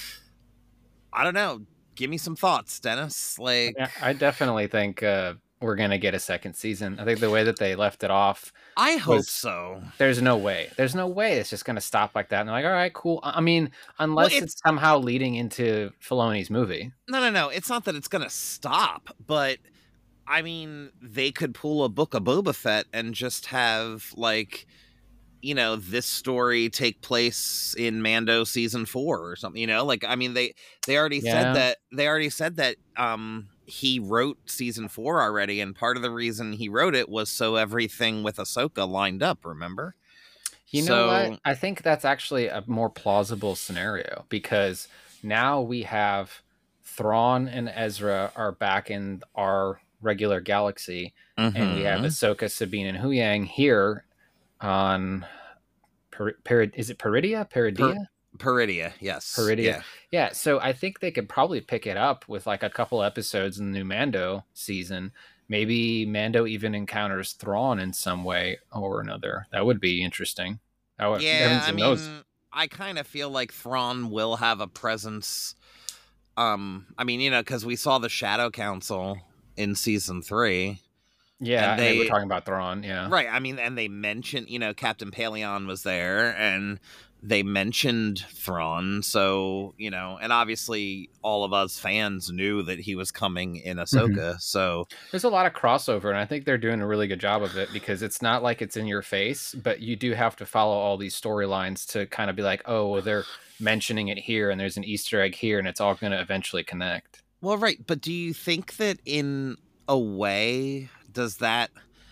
I don't know. Give me some thoughts, Dennis. Like, Yeah, I definitely think uh, we're gonna get a second season. I think the way that they left it off, I hope was- so. there's no way. There's no way it's just gonna stop like that. And they're like, all right, cool. I I mean, unless it's- it's somehow leading into Filoni's movie. No, no, no. It's not that it's going to stop, but I mean, they could pull a Book of Boba Fett and just have, like, you know, this story take place in Mando season four or something, you know? Like, I mean, they, they already Yeah. said that, they already said that, um, he wrote season four already, and part of the reason he wrote it was so everything with Ahsoka lined up, remember? You know So- what? I think that's actually a more plausible scenario because now we have Thrawn and Ezra are back in our regular galaxy, and we have Mhm. Ahsoka, Sabine, and Huyang here on per, per, is it Peridia? Peridia? Peridia, yes. Peridia. Yeah. Yeah, so I think they could probably pick it up with like a couple episodes in the new Mando season. Maybe Mando even encounters Thrawn in some way or another. That would be interesting. That would, Yeah, heavens I and mean, knows. I kind of feel like Thrawn will have a presence. Um, I mean, you know, because we saw the Shadow Council in season three, Yeah, and and they, were they- talking about Thrawn. Yeah, right? I mean, and they mentioned, you know, Captain Paleon was there, and they mentioned Thrawn. So, you know, and obviously all of us fans knew that he was coming in Ahsoka. So, there's a lot of crossover, and I think they're doing a really good job of it because it's not like it's in your face, but you do have to follow all these storylines to kind of be like, oh, well, they're mentioning it here, and there's an Easter egg here, and it's all going to eventually connect. well, right. But do you think that in a way, does that,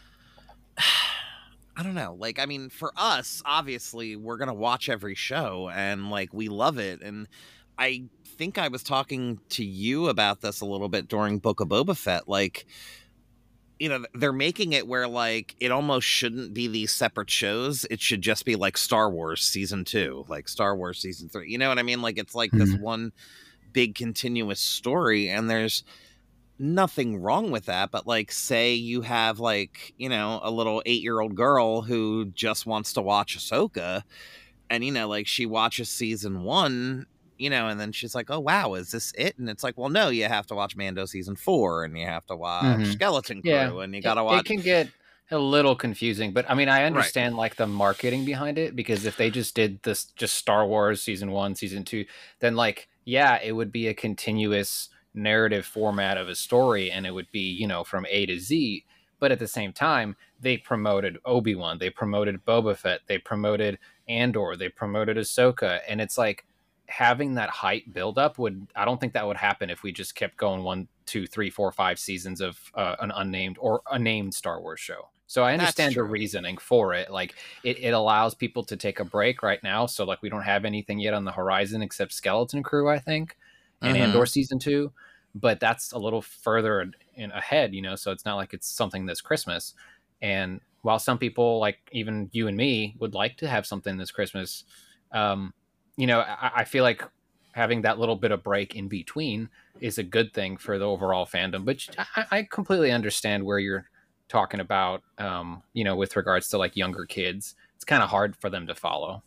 I don't know. Like, I mean, for us, obviously, we're going to watch every show and, like, we love it. And I think I was talking to you about this a little bit during Book of Boba Fett. Like, you know, they're making it where, like, it almost shouldn't be these separate shows. It should just be like Star Wars season two, like Star Wars season three. You know what I mean? Like, it's like this one big continuous story, and there's nothing wrong with that. But, like, say you have, like, you know, a little eight-year-old girl who just wants to watch Ahsoka, and, you know, like, she watches season one, you know, and then she's like, oh, wow, is this it? And it's like, well, no, you have to watch Mando season four, and you have to watch Mhm. Skeleton Crew, Yeah, and you It- gotta watch. It can get a little confusing, but I mean, I understand like the marketing behind it because if they just did this, just Star Wars season one, season two, then like, yeah, it would be a continuous narrative format of a story, and it would be, you know, from A to Z. But at the same time, they promoted Obi-Wan, they promoted Boba Fett, they promoted Andor, they promoted Ahsoka, and it's like having that hype buildup would, I don't think that would happen if we just kept going one, two, three, four, five seasons of uh, an unnamed or a named Star Wars show. So I That's understand the true. reasoning for it. Like it, it allows people to take a break right now. So like we don't have anything yet on the horizon except Skeleton Crew, I think, and Mhm. Andor season two. But that's a little further in, in ahead, you know. So it's not like it's something this Christmas. And while some people, like even you and me, would like to have something this Christmas, um, you know, I, I feel like having that little bit of break in between is a good thing for the overall fandom. But I, I completely understand where you're talking about, um, you know, with regards to like younger kids. It's kind of hard for them to follow.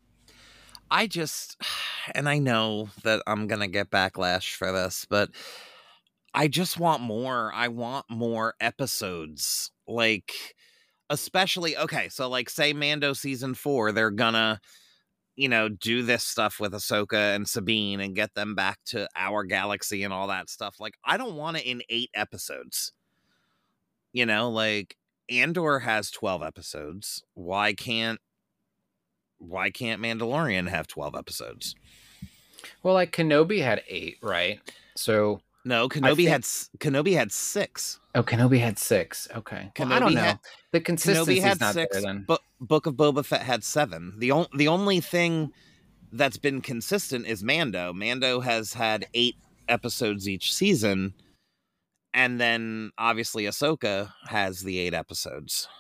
I just, and I know that I'm going to get backlash for this, but I just want more. I want more episodes. Like, especially, okay, so like say Mando season four, they're gonna, you know, do this stuff with Ahsoka and Sabine and get them back to our galaxy and all that stuff. Like, I don't want it in eight episodes. You know, like, Andor has twelve episodes. Why can't why can't Mandalorian have twelve episodes? Well, like Kenobi had eight, right? So no, Kenobi think... had Kenobi had six. Oh, Kenobi had six. Okay, Kenobi well, I don't know. Had, the consistency is not six, there. Then but Book of Boba Fett had seven. The only the only thing that's been consistent is Mando. Mando has had eight episodes each season, and then obviously Ahsoka has the eight episodes.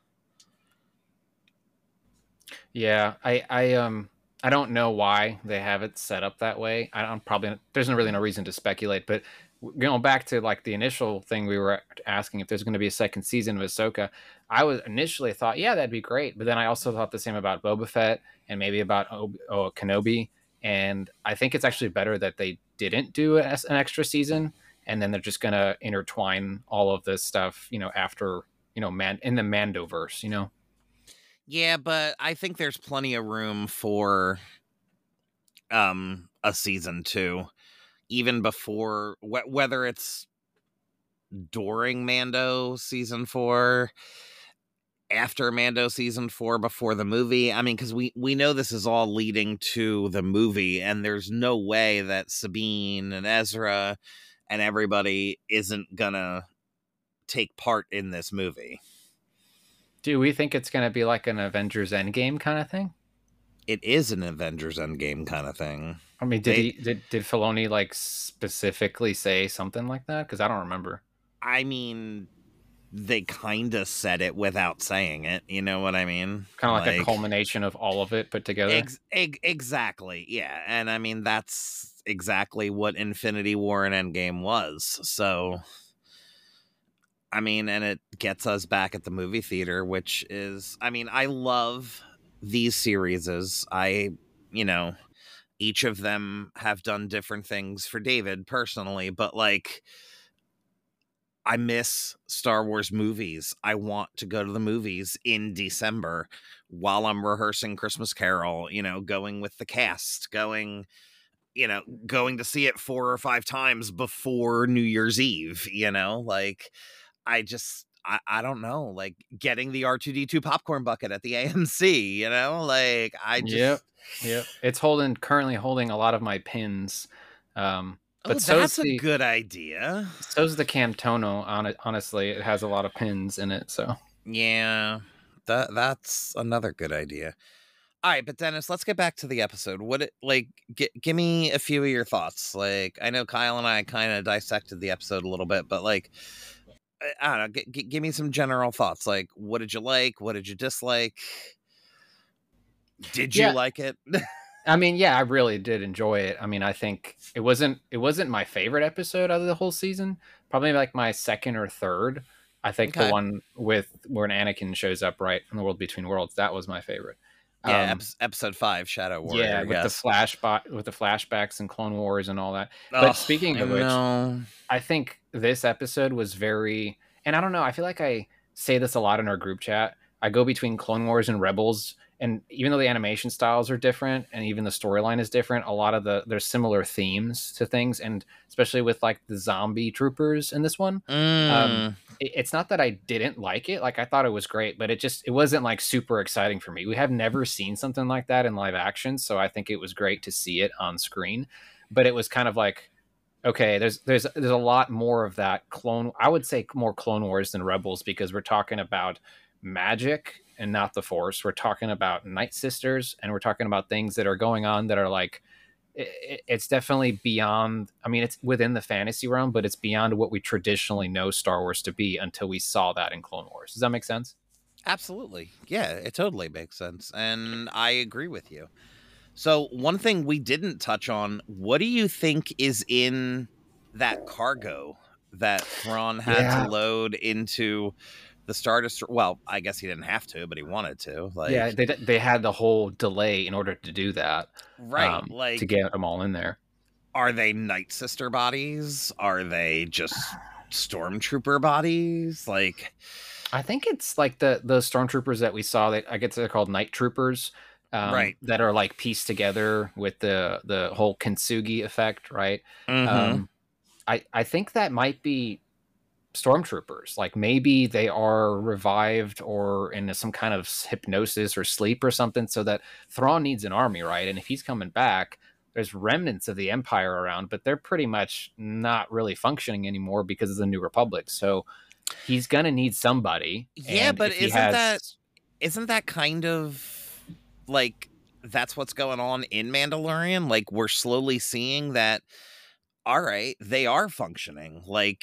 Yeah, I I um. I don't know why they have it set up that way. I don't probably there's no really no reason to speculate, but going back to like the initial thing we were asking if there's going to be a second season of Ahsoka, I was initially thought, yeah, that'd be great. But then I also thought the same about Boba Fett and maybe about oh, oh, Kenobi. And I think it's actually better that they didn't do an extra season. And then they're just going to intertwine all of this stuff, you know, after, you know, man in the Mandoverse, you know? Yeah, but I think there's plenty of room for um, a season two, even before, wh- whether it's during Mando season four, after Mando season four, before the movie. I mean, because we, we know this is all leading to the movie, and there's no way that Sabine and Ezra and everybody isn't gonna take part in this movie. Do we think it's going to be like an Avengers Endgame kind of thing? It is an Avengers Endgame kind of thing. I mean, did they, he did did Filoni like specifically say something like that? Because I don't remember. I mean, they kind of said it without saying it. You know what I mean? Kind of like, like a culmination of all of it put together. Ex- ex- exactly, yeah. And I mean, that's exactly what Infinity War and Endgame was. So... I mean, and it gets us back at the movie theater, which is, I mean, I love these series. I, you know, each of them have done different things for David personally, but like, I miss Star Wars movies. I want to go to the movies in December while I'm rehearsing Christmas Carol, you know, going with the cast, going, you know, going to see it four or five times before New Year's Eve, you know, like, I just, I, I don't know, like getting the R two D two popcorn bucket at the A M C, you know, like I just. Yep. Yep. It's holding, currently holding a lot of my pins. Um, but oh, so that's the, a good idea. So's the Camtono on it. Honestly, it has a lot of pins in it. So yeah, that that's another good idea. All right, but Dennis, let's get back to the episode. What it like? G- give me a few of your thoughts. Like, I know Kyle and I kind of dissected the episode a little bit, but like. I don't know. G- g- give me some general thoughts. Like, what did you like? What did you dislike? Did you yeah. like it? I mean, yeah, I really did enjoy it. I mean, I think it wasn't it wasn't my favorite episode of the whole season. Probably like my second or third. I think okay. the one with where Anakin shows up right in the World Between Worlds, that was my favorite. Yeah, um, episode five, Shadow Warrior. Yeah, with yes. the flashback, with the flashbacks and Clone Wars and all that. But oh, speaking of I which, know. I think this episode was very, and I don't know, I feel like I say this a lot in our group chat. I go between Clone Wars and Rebels, and even though the animation styles are different and even the storyline is different, a lot of the there's similar themes to things, and especially with like the zombie troopers in this one. Mm. Um, it, it's not that I didn't like it; like I thought it was great, but it just it wasn't like super exciting for me. We have never seen something like that in live action, so I think it was great to see it on screen. But it was kind of like, okay, there's there's there's a lot more of that clone. I would say more Clone Wars than Rebels, because we're talking about magic and not the Force. We're talking about Night Sisters, and we're talking about things that are going on that are like, it, it's definitely beyond, I mean, it's within the fantasy realm, but it's beyond what we traditionally know Star Wars to be until we saw that in Clone Wars. Does that make sense? Absolutely. Yeah, it totally makes sense. And I agree with you. So one thing we didn't touch on, what do you think is in that cargo that Thrawn had yeah. to load into the Star Destroyer? Well, I guess he didn't have to, but he wanted to. Like, yeah, they they had the whole delay in order to do that, right? Um, like to get them all in there. Are they Night Sister bodies? Are they just Stormtrooper bodies? Like, I think it's like the the Stormtroopers that we saw. That I guess they're called Night Troopers. um, Right. that are like pieced together with the the whole kintsugi effect, right? Mm-hmm. Um, I I think that might be stormtroopers. Like maybe they are revived or in some kind of hypnosis or sleep or something, so that Thrawn needs an army, right? And if he's coming back, there's remnants of the Empire around, but they're pretty much not really functioning anymore because of the New Republic. So he's gonna need somebody. Yeah, and but if he isn't has, that isn't that kind of like that's what's going on in Mandalorian? Like we're slowly seeing that. All right, they are functioning. Like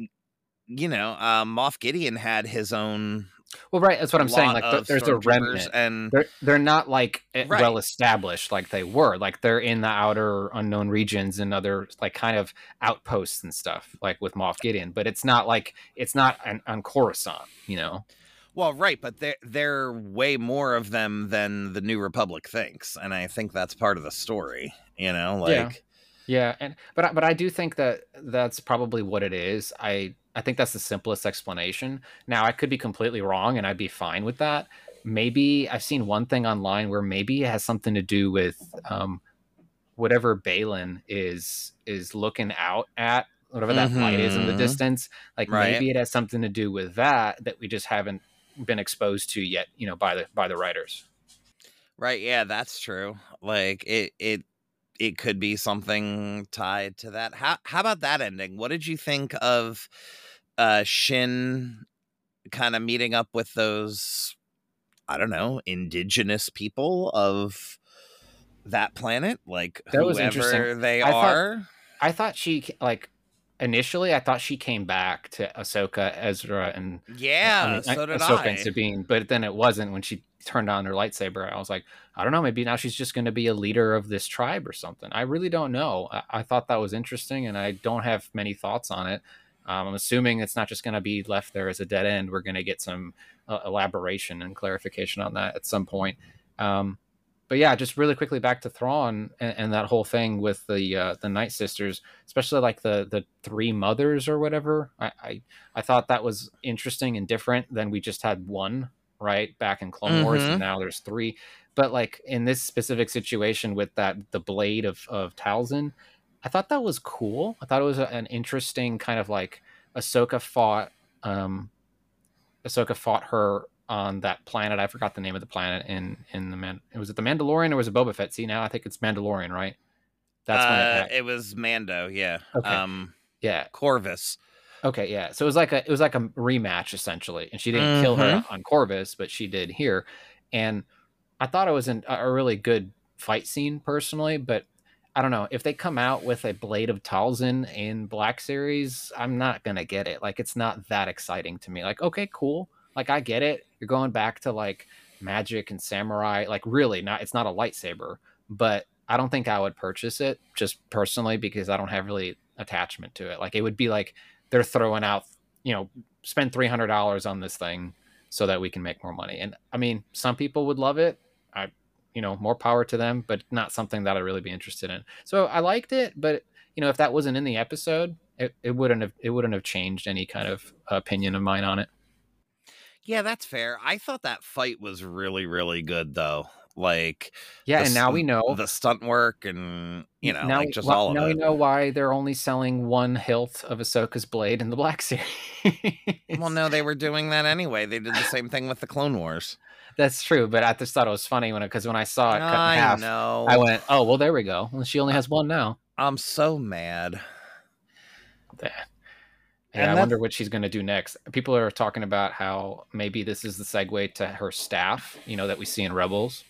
you know, um, Moff Gideon had his own. Well, right. That's what I'm saying. lot Like, the, of there's a stormtroopers remnant, and they're they're not like eh, Right. well established like they were. Like they're in the outer unknown regions and other like kind of outposts and stuff, like with Moff Gideon. But it's not like it's not an, on Coruscant, you know. well, right, but there there are way more of them than the New Republic thinks, and I think that's part of the story. You know, like. Yeah. Yeah, and but I- but I do think that that's probably what it is. I I think that's the simplest explanation. Now I could be completely wrong, and I'd be fine with that. Maybe I've seen one thing online where maybe it has something to do with um, whatever Balin is is looking out at, whatever that light is in the Mhm. distance. Like Right. maybe it has something to do with that that we just haven't been exposed to yet, you know, by the by the writers. Right, yeah, that's true. Like it it it could be something tied to that. How how about that ending? What did you think of uh Shin kind of meeting up with those I don't know, indigenous people of that planet? Like That was whoever interesting. they I thought- are? I thought she like initially I thought she came back to Ahsoka, Ezra, and Yeah, I mean, so did Ahsoka I. and Sabine, but then it wasn't when she turned on her lightsaber. I was like, I don't know, maybe now she's just going to be a leader of this tribe or something. I really don't know. I, I thought that was interesting, and I don't have many thoughts on it. Um, I'm assuming it's not just going to be left there as a dead end. We're going to get some uh, elaboration and clarification on that at some point. Um, but yeah, just really quickly back to Thrawn and, and that whole thing with the uh, the Night Sisters, especially like the the three mothers or whatever. I, I I thought that was interesting and different than we just had one right back in Clone Wars, Mhm. and now there's three. But like in this specific situation with that the blade of of Talzin, I thought that was cool. I thought it was a, an interesting kind of like Ahsoka fought um Ahsoka fought her on that planet. I forgot the name of the planet in in the man. Was it the Mandalorian or was it Boba Fett? See, now I think it's Mandalorian, right? That's when Uh, it, it was Mando, yeah. Okay. Um yeah. Corvus. Okay, yeah. So it was like a it was like a rematch essentially, and she didn't kill her on Corvus, but she did here. And I thought it was an, a really good fight scene personally, but I don't know if they come out with a Blade of Talzin in Black Series, I'm not gonna get it. Like it's not that exciting to me. Like okay, cool. Like I get it. You're going back to like magic and samurai. Like really, not it's not a lightsaber, but I don't think I would purchase it just personally because I don't have really attachment to it. Like it would be like they're throwing out, you know, spend three hundred dollars on this thing so that we can make more money. And I mean, some people would love it. I, you know, more power to them, but not something that I'd really be interested in. So I liked it, but you know, if that wasn't in the episode, it, it wouldn't have, it wouldn't have changed any kind of opinion of mine on it. Yeah, that's fair. I thought that fight was really, really good, though. Like, Yeah, the and now s- we know the stunt work and you know, now, like just wh- all of now it. we know why they're only selling one hilt of Ahsoka's blade in the Black Series. Well, no, they were doing that anyway. They did the same thing with the Clone Wars. That's true, but I just thought it was funny when because when I saw it cut in I half, know. I went, "Oh, well, there we go. Well, she only has one now." I'm so mad. Yeah, And yeah I that- wonder what she's going to do next. People are talking about how maybe this is the segue to her staff, you know, that we see in Rebels.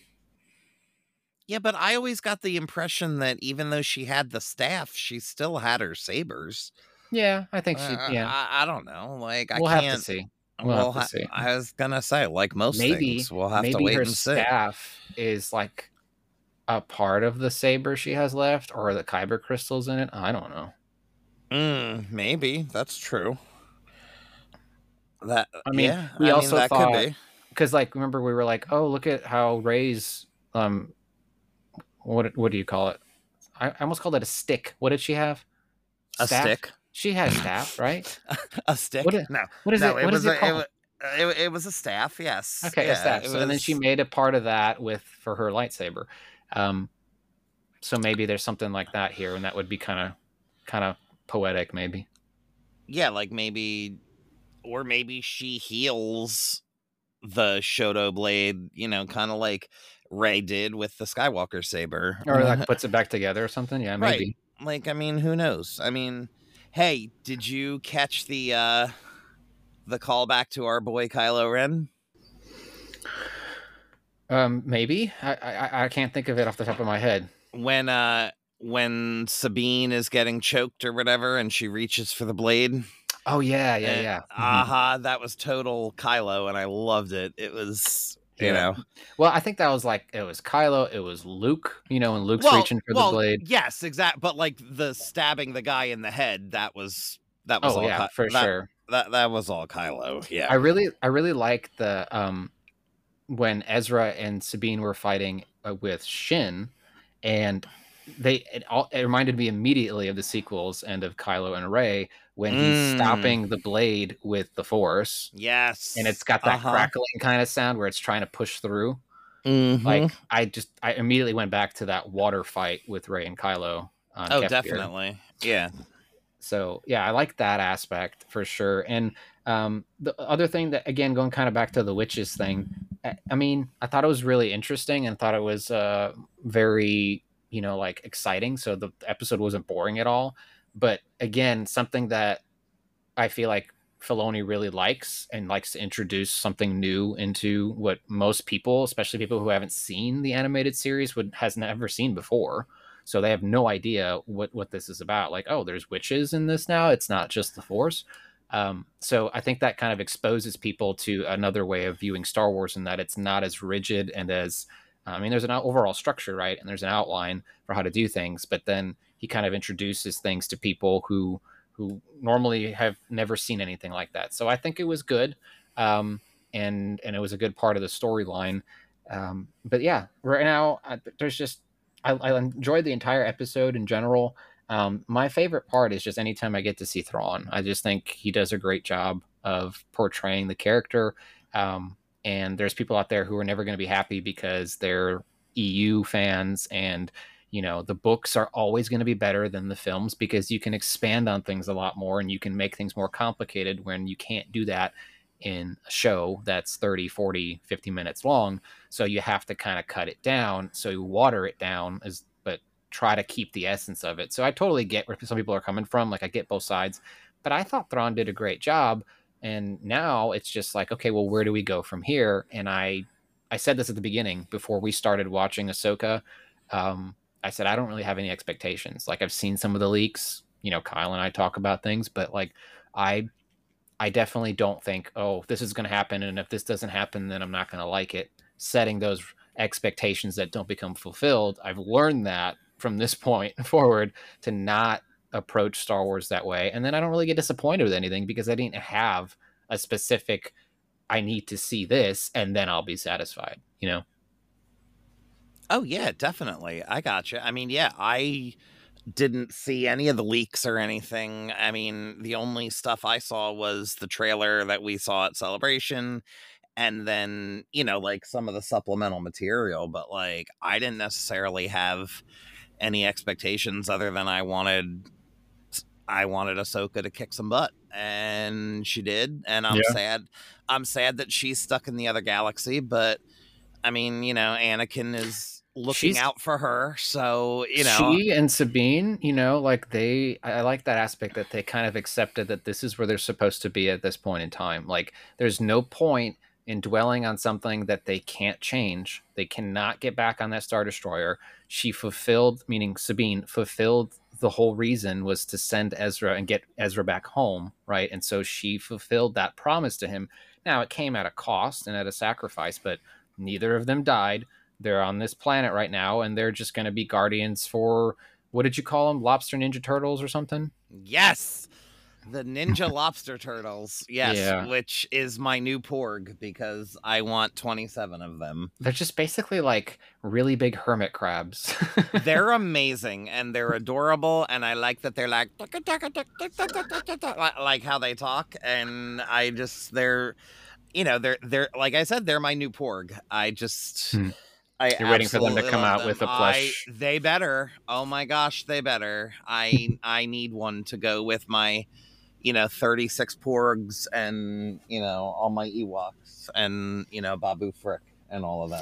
Yeah, but I always got the impression that even though she had the staff, she still had her sabers. Yeah, I think she. Uh, Yeah, I, I don't know. Like, I we'll can't. have to see. We'll have to ha- see. I was gonna say, like most Maybe things, we'll have maybe to wait her and see. staff is like a part of the saber she has left, or the kyber crystals in it. I don't know. Mm, maybe that's true. That I mean, yeah, we I also mean, that thought- could be. Because like remember we were like, oh, look at how Rey's um what what do you call it? I, I almost called it a stick. What did she have? A Staff? stick. She has staff, right? A stick? What is- no. What is no, it? What was is it a, called? wa- It, it was a staff, yes. Okay, yeah, a staff. So, was... and then she made a part of that with for her lightsaber. Um, so maybe there's something like that here, and that would be kind of kind of poetic, maybe. Yeah, like maybe, or maybe she heals the Shoto blade, you know, kind of like Rey did with the Skywalker saber, or like puts it back together or something. Yeah, maybe. Right. Like, I mean, who knows? I mean, hey, did you catch the uh the callback to our boy Kylo Ren? Um, maybe. I, I I can't think of it off the top of my head. When uh when Sabine is getting choked or whatever, and she reaches for the blade. Oh yeah, yeah, and, yeah. Aha, mm-hmm. That was total Kylo, and I loved it. It was, you yeah. know. Well, I think that was like it was Kylo, it was Luke, you know, and Luke's well, reaching for well, the blade. Yes, exactly. But like the stabbing the guy in the head, that was that was oh, all yeah, Ky- for that, sure. That that was all Kylo. Yeah. I really I really like the um when Ezra and Sabine were fighting uh, with Shin, and they it, all, it reminded me immediately of the sequels and of Kylo and Rey when he's mm. stopping the blade with the Force. Yes, and it's got that uh-huh. crackling kind of sound where it's trying to push through. Mm-hmm. Like I just I immediately went back to that water fight with Rey and Kylo. On oh, Kefir. Definitely, yeah. So yeah, I like that aspect for sure. And um, the other thing that, again, going kind of back to the witches thing, I, I mean, I thought it was really interesting and thought it was uh, very, you know, like exciting. So the episode wasn't boring at all. But again, something that I feel like Filoni really likes and likes to introduce something new into what most people, especially people who haven't seen the animated series, would has never seen before. So they have no idea what, what this is about. Like, oh, there's witches in this now. It's not just the Force. Um, so I think that kind of exposes people to another way of viewing Star Wars, in that it's not as rigid and as, I mean, there's an overall structure, right? And there's an outline for how to do things. But then he kind of introduces things to people who who normally have never seen anything like that. So I think it was good. Um, and, and it was a good part of the storyline. Um, but yeah, right now I, there's just, I, I enjoyed the entire episode in general. Um, my favorite part is just anytime I get to see Thrawn. I just think he does a great job of portraying the character. Um, and there's people out there who are never going to be happy because they're E U fans, and you know the books are always going to be better than the films because you can expand on things a lot more and you can make things more complicated when you can't do that in a show that's thirty, forty, fifty minutes long. So you have to kind of cut it down. So you water it down, as but try to keep the essence of it. So I totally get where some people are coming from. Like I get both sides, but I thought Thrawn did a great job. And now it's just like, okay, well, where do we go from here? And I, I said this at the beginning before we started watching Ahsoka. Um, I said, I don't really have any expectations. Like I've seen some of the leaks, you know, Kyle and I talk about things, but like I, I definitely don't think, oh, this is going to happen. And if this doesn't happen, then I'm not going to like it. Setting those expectations that don't become fulfilled. I've learned that from this point forward to not approach Star Wars that way. And then I don't really get disappointed with anything because I didn't have a specific, I need to see this and then I'll be satisfied, you know? Oh yeah, definitely. I gotcha. I mean, yeah, I didn't see any of the leaks or anything. I mean, the only stuff I saw was the trailer that we saw at Celebration, and then, you know, like some of the supplemental material, but like I didn't necessarily have any expectations other than I wanted I wanted Ahsoka to kick some butt, and she did, and I'm yeah. sad. I'm sad that she's stuck in the other galaxy, but I mean, you know, Anakin is looking She's, out for her, so you know she and Sabine, you know, like they I like that aspect that they kind of accepted that this is where they're supposed to be at this point in time. Like there's no point in dwelling on something that they can't change. They cannot get back on that Star Destroyer. She fulfilled, meaning Sabine fulfilled the whole reason was to send Ezra and get Ezra back home, right? And so she fulfilled that promise to him. Now it came at a cost and at a sacrifice, but neither of them died. They're on this planet right now, and they're just going to be guardians for, what did you call them? Lobster Ninja Turtles or something? Yes. The Ninja Lobster Turtles. Yes. Yeah. Which is my new Porg because I want twenty-seven of them. They're just basically like really big hermit crabs. They're amazing and they're adorable. And I like that they're like, like how they talk. And I just, they're, you know, they're they're like I said, they're my new Porg. I just Hmm. I You're waiting for them to come out them. with a I, plush. they better. Oh my gosh, they better. I I need one to go with my, you know, thirty-six Porgs and, you know, all my Ewoks and, you know, Babu Frick and all of them.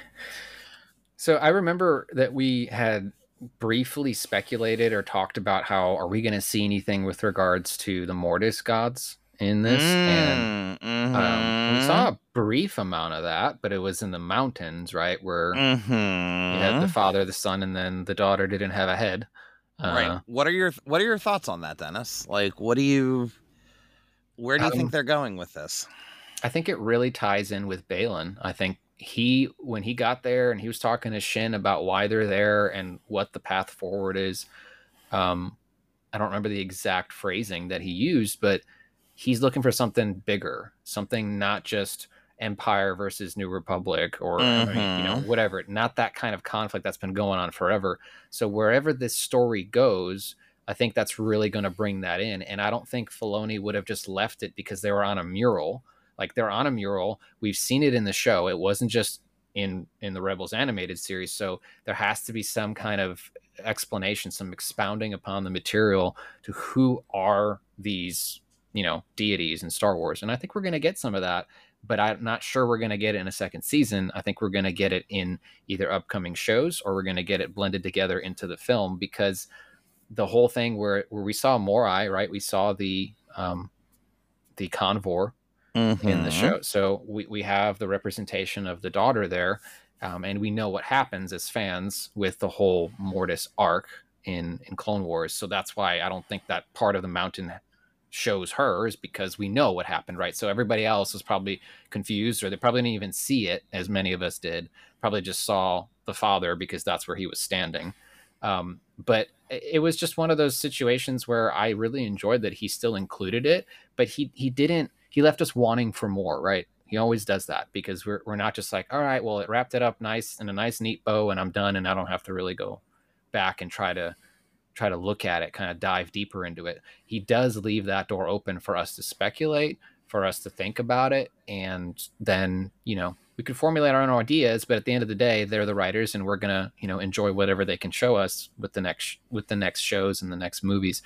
So I remember that we had briefly speculated or talked about how are we going to see anything with regards to the Mortis gods in this, Mm, and mm-hmm. um, we saw a brief amount of that, but it was in the mountains, right, where mm-hmm. you had the father, the son, and then the daughter didn't have a head. Uh, right. What are your What are your thoughts on that, Dennis? Like, what do you? Where do you um, think they're going with this? I think it really ties in with Balin. I think he, when he got there and he was talking to Shin about why they're there and what the path forward is. Um, I don't remember the exact phrasing that he used, but he's looking for something bigger, something not just Empire versus New Republic or mm-hmm. I mean, you know, whatever, not that kind of conflict that's been going on forever. So wherever this story goes, I think that's really going to bring that in. And I don't think Filoni would have just left it because they were on a mural. Like, they're on a mural. We've seen it in the show. It wasn't just in, in the Rebels animated series. So there has to be some kind of explanation, some expounding upon the material to who are these, you know, deities in Star Wars. And I think we're going to get some of that, but I'm not sure we're going to get it in a second season. I think we're going to get it in either upcoming shows or we're going to get it blended together into the film, because the whole thing where, where we saw Morai, right? We saw the, um, the Convor mm-hmm. in the show. So we, we have the representation of the daughter there. Um, and we know what happens as fans with the whole Mortis arc in, in Clone Wars. So that's why I don't think that part of the mountain shows her, is because we know what happened, right? So everybody else is probably confused, or they probably didn't even see it, as many of us did. Probably just saw the father because that's where he was standing. Um, but it was just one of those situations where I really enjoyed that he still included it, but he he didn't, he left us wanting for more, right? He always does that, because we're we're not just like, all right, well, it wrapped it up nice in a nice neat bow and I'm done and I don't have to really go back and try to try to look at it, kind of dive deeper into it. He does leave that door open for us to speculate, for us to think about it, and then, you know, we could formulate our own ideas, but at the end of the day, they're the writers, and we're gonna, you know, enjoy whatever they can show us with the next with the next shows and the next movies.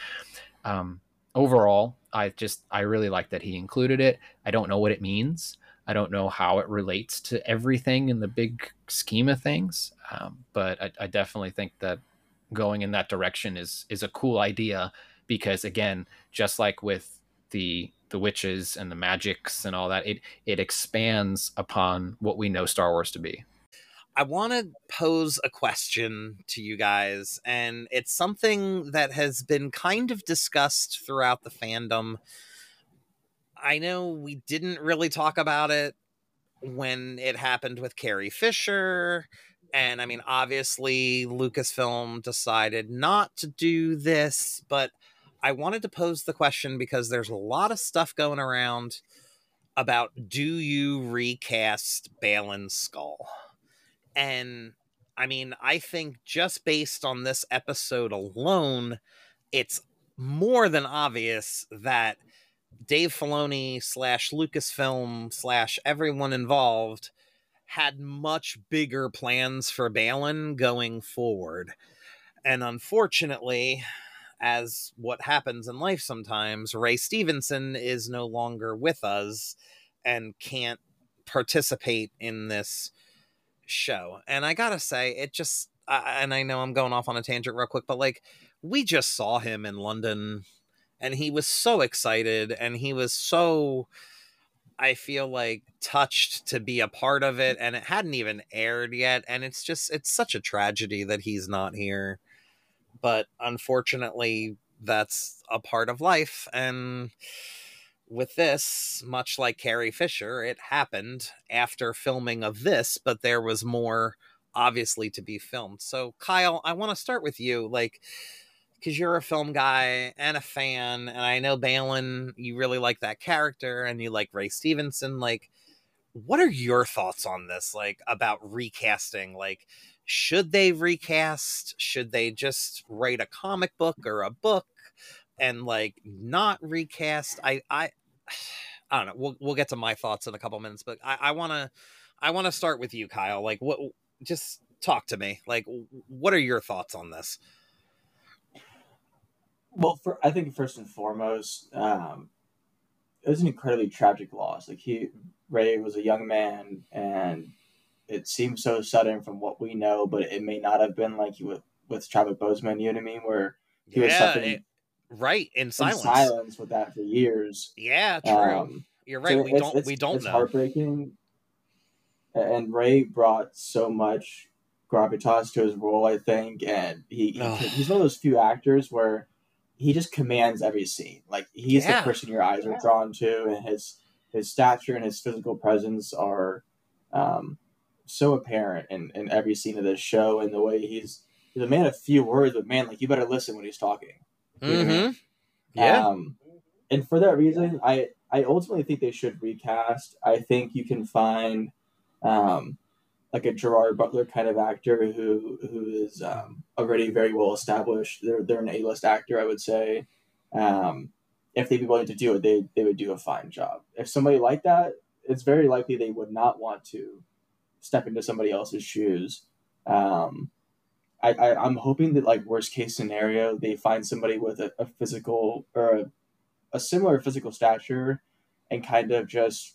Um, overall, I just I really like that he included it. I don't know what it means. I don't know how it relates to everything in the big scheme of things, um, but I, I definitely think that going in that direction is is a cool idea, because again, just like with the the witches and the magics and all that, it it expands upon what we know Star Wars to be. I want to pose a question to you guys, and it's something that has been kind of discussed throughout the fandom. I know we didn't really talk about it when it happened with Carrie Fisher, and I mean, obviously Lucasfilm decided not to do this, but I wanted to pose the question because there's a lot of stuff going around about, do you recast Baylan Skoll? And I mean, I think just based on this episode alone, it's more than obvious that Dave Filoni slash Lucasfilm slash everyone involved had much bigger plans for Baylan going forward. And unfortunately, as what happens in life sometimes, Ray Stevenson is no longer with us and can't participate in this show. And I gotta say, it just, uh, and I know I'm going off on a tangent real quick, but like, we just saw him in London and he was so excited and he was so, I feel like, touched to be a part of it, and it hadn't even aired yet. And it's just, it's such a tragedy that he's not here. But unfortunately, that's a part of life. And with this, much like Carrie Fisher, it happened after filming of this, but there was more obviously to be filmed. So Kyle, I want to start with you, like, because you're a film guy and a fan, and I know Baylan, you really like that character and you like Ray Stevenson. Like, what are your thoughts on this? Like, about recasting? Like, should they recast? Should they just write a comic book or a book and like not recast? I, I, I don't know. We'll we'll get to my thoughts in a couple minutes, but I, I wanna I wanna start with you, Kyle. Like, what? Just talk to me. Like, what are your thoughts on this? Well, for I think first and foremost, um, it was an incredibly tragic loss. Like he, Ray was a young man, and it seems so sudden from what we know, but it may not have been like he with with Chadwick Boseman. You know what I mean? Where he yeah, was suffering it, right in silence, in silence with that for years. Yeah, true. Um, You're right. So we, it's, don't, it's, we don't. It's know. heartbreaking. And Ray brought so much gravitas to his role, I think, and he, he he's one of those few actors where he just commands every scene. Like he's yeah. the person your eyes are drawn to, and his his stature and his physical presence are um, so apparent in, in every scene of this show. And the way he's he's a man of few words, but man, like you better listen when he's talking. Mm-hmm. You know I mean? Yeah. Um, and for that reason, I I ultimately think they should recast. I think you can find um, like a Gerard Butler kind of actor who who is um, already very well established. They're they're an A-list actor, I would say. Um, if they'd be willing to do it, they they would do a fine job. If somebody like that, it's very likely they would not want to step into somebody else's shoes. Um, I, I I'm hoping that like worst case scenario, they find somebody with a, a physical or a, a similar physical stature, and kind of just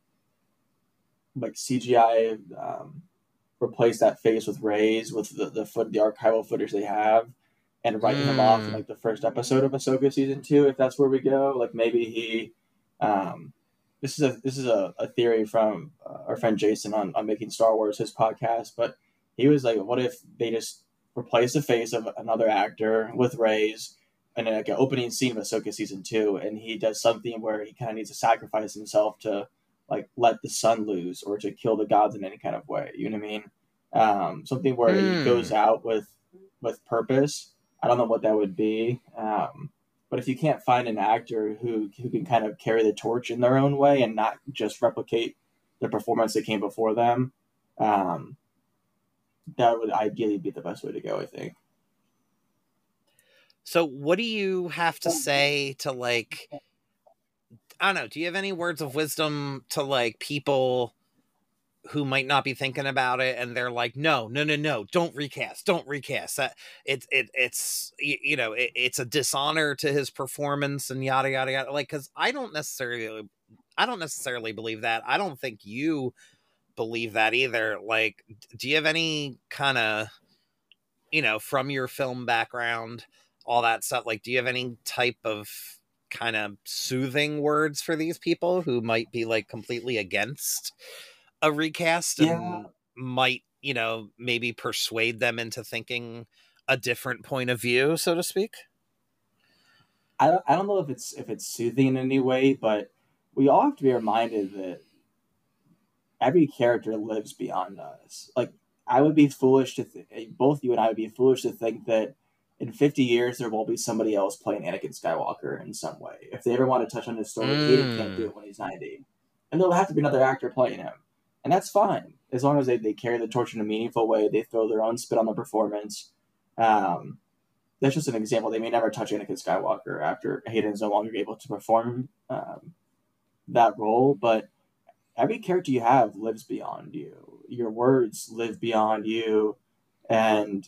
like C G I um, replace that face with Ray's with the the foot the archival footage they have, and write mm. him off in like the first episode of Ahsoka season two, if that's where we go. Like maybe he, um, this is a this is a, a theory from uh, our friend Jason on on Making Star Wars, his podcast, but he was like, what if they just replace the face of another actor with Ray's, and then like an opening scene of Ahsoka season two, and he does something where he kind of needs to sacrifice himself to like let the sun loose or to kill the gods in any kind of way. You know what I mean? Um, something where mm. he goes out with with purpose. I don't know what that would be, um, but if you can't find an actor who who can kind of carry the torch in their own way and not just replicate the performance that came before them, um, that would ideally be the best way to go, I think. So what do you have to say to like, I don't know, do you have any words of wisdom to like people who might not be thinking about it and they're like, no, no, no, no, don't recast, don't recast that. It, it, it's, you, you know, it, it's a dishonor to his performance and yada, yada, yada. Like, cause I don't necessarily, I don't necessarily believe that. I don't think you believe that either. Like, do you have any kind of, you know, from your film background, all that stuff, like, do you have any type of kind of soothing words for these people who might be like completely against a recast and yeah. might, you know, maybe persuade them into thinking a different point of view, so to speak? I don't, I don't know if it's if it's soothing in any way, but we all have to be reminded that every character lives beyond us. Like, I would be foolish to th- both you and I would be foolish to think that in fifty years there will be somebody else playing Anakin Skywalker in some way. If they ever want to touch on his story, mm. Hayden can't do it when he's ninety, and there'll have to be another actor playing him. And that's fine, as long as they, they carry the torch in a meaningful way. They throw their own spin on the performance. Um, that's just an example. They may never touch Anakin Skywalker after Hayden is no longer able to perform um, that role. But every character you have lives beyond you. Your words live beyond you. And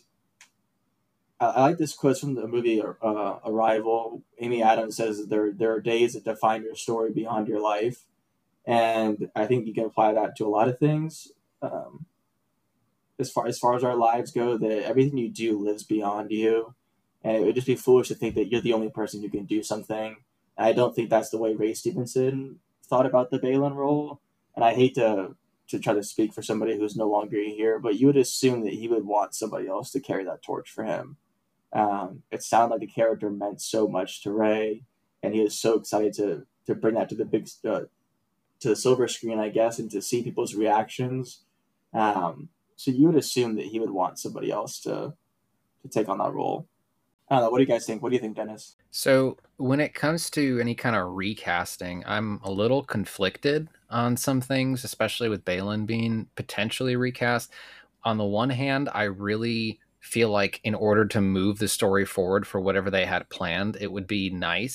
I, I like this quote from the movie uh, Arrival. Amy Adams says, there, there are days that define your story beyond your life. And I think you can apply that to a lot of things. Um, as far as far as our lives go, that everything you do lives beyond you, and it would just be foolish to think that you're the only person who can do something. And I don't think that's the way Ray Stevenson thought about the Baylan role. And I hate to to try to speak for somebody who's no longer here, but you would assume that he would want somebody else to carry that torch for him. Um, it sounded like the character meant so much to Ray, and he was so excited to to bring that to the big. Uh, to the silver screen, I guess, and to see people's reactions. Um, so you would assume that he would want somebody else to to take on that role. I don't know. What do you guys think? What do you think, Dennis? So when it comes to any kind of recasting, I'm a little conflicted on some things, especially with Baylan being potentially recast. On the one hand, I really feel like in order to move the story forward for whatever they had planned, it would be nice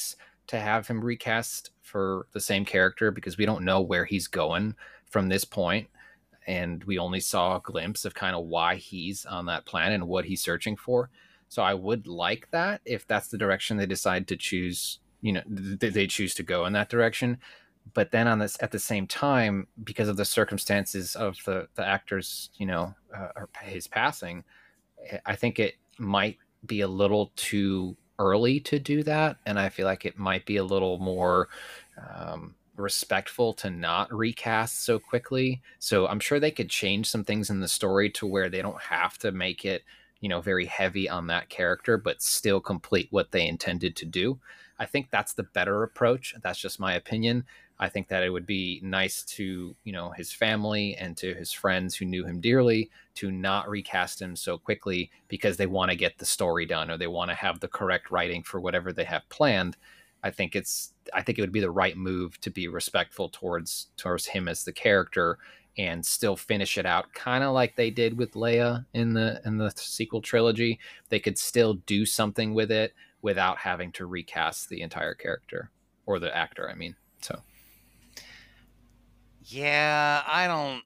to have him recast for the same character because we don't know where he's going from this point, and we only saw a glimpse of kind of why he's on that planet and what he's searching for. So I would like that if that's the direction they decide to choose, you know, th- they choose to go in that direction. But then on this, at the same time, because of the circumstances of the, the actor's, you know, uh, or his passing, I think it might be a little too early to do that. And I feel like it might be a little more um, respectful to not recast so quickly. So I'm sure they could change some things in the story to where they don't have to make it, you know, very heavy on that character, but still complete what they intended to do. I think that's the better approach. That's just my opinion. I think that it would be nice to, you know, his family and to his friends who knew him dearly to not recast him so quickly because they want to get the story done or they want to have the correct writing for whatever they have planned. I think it's, I think it would be the right move to be respectful towards, towards him as the character and still finish it out kind of like they did with Leia in the in the sequel trilogy. They could still do something with it without having to recast the entire character or the actor, I mean. So yeah, I don't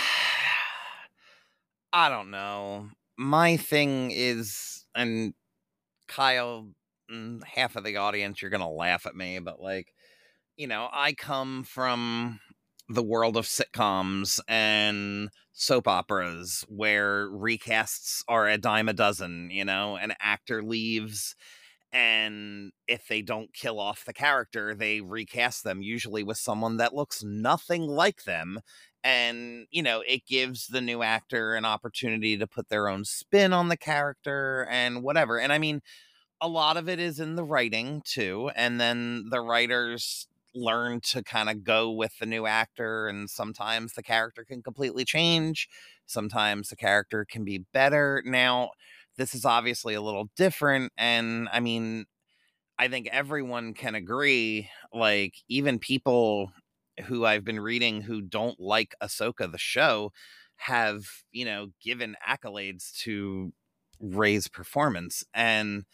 I don't know. My thing is, and Kyle, half of the audience, you're gonna laugh at me, but like, you know, I come from the world of sitcoms and soap operas where recasts are a dime a dozen. You know, an actor leaves, and if they don't kill off the character, they recast them, usually with someone that looks nothing like them. And, you know, it gives the new actor an opportunity to put their own spin on the character and whatever. And I mean, a lot of it is in the writing too. And then the writers learn to kind of go with the new actor, and sometimes the character can completely change, sometimes the character can be better. Now this is obviously a little different, and I mean, I think everyone can agree, like even people who I've been reading who don't like Ahsoka the show have, you know, given accolades to Rey's performance. And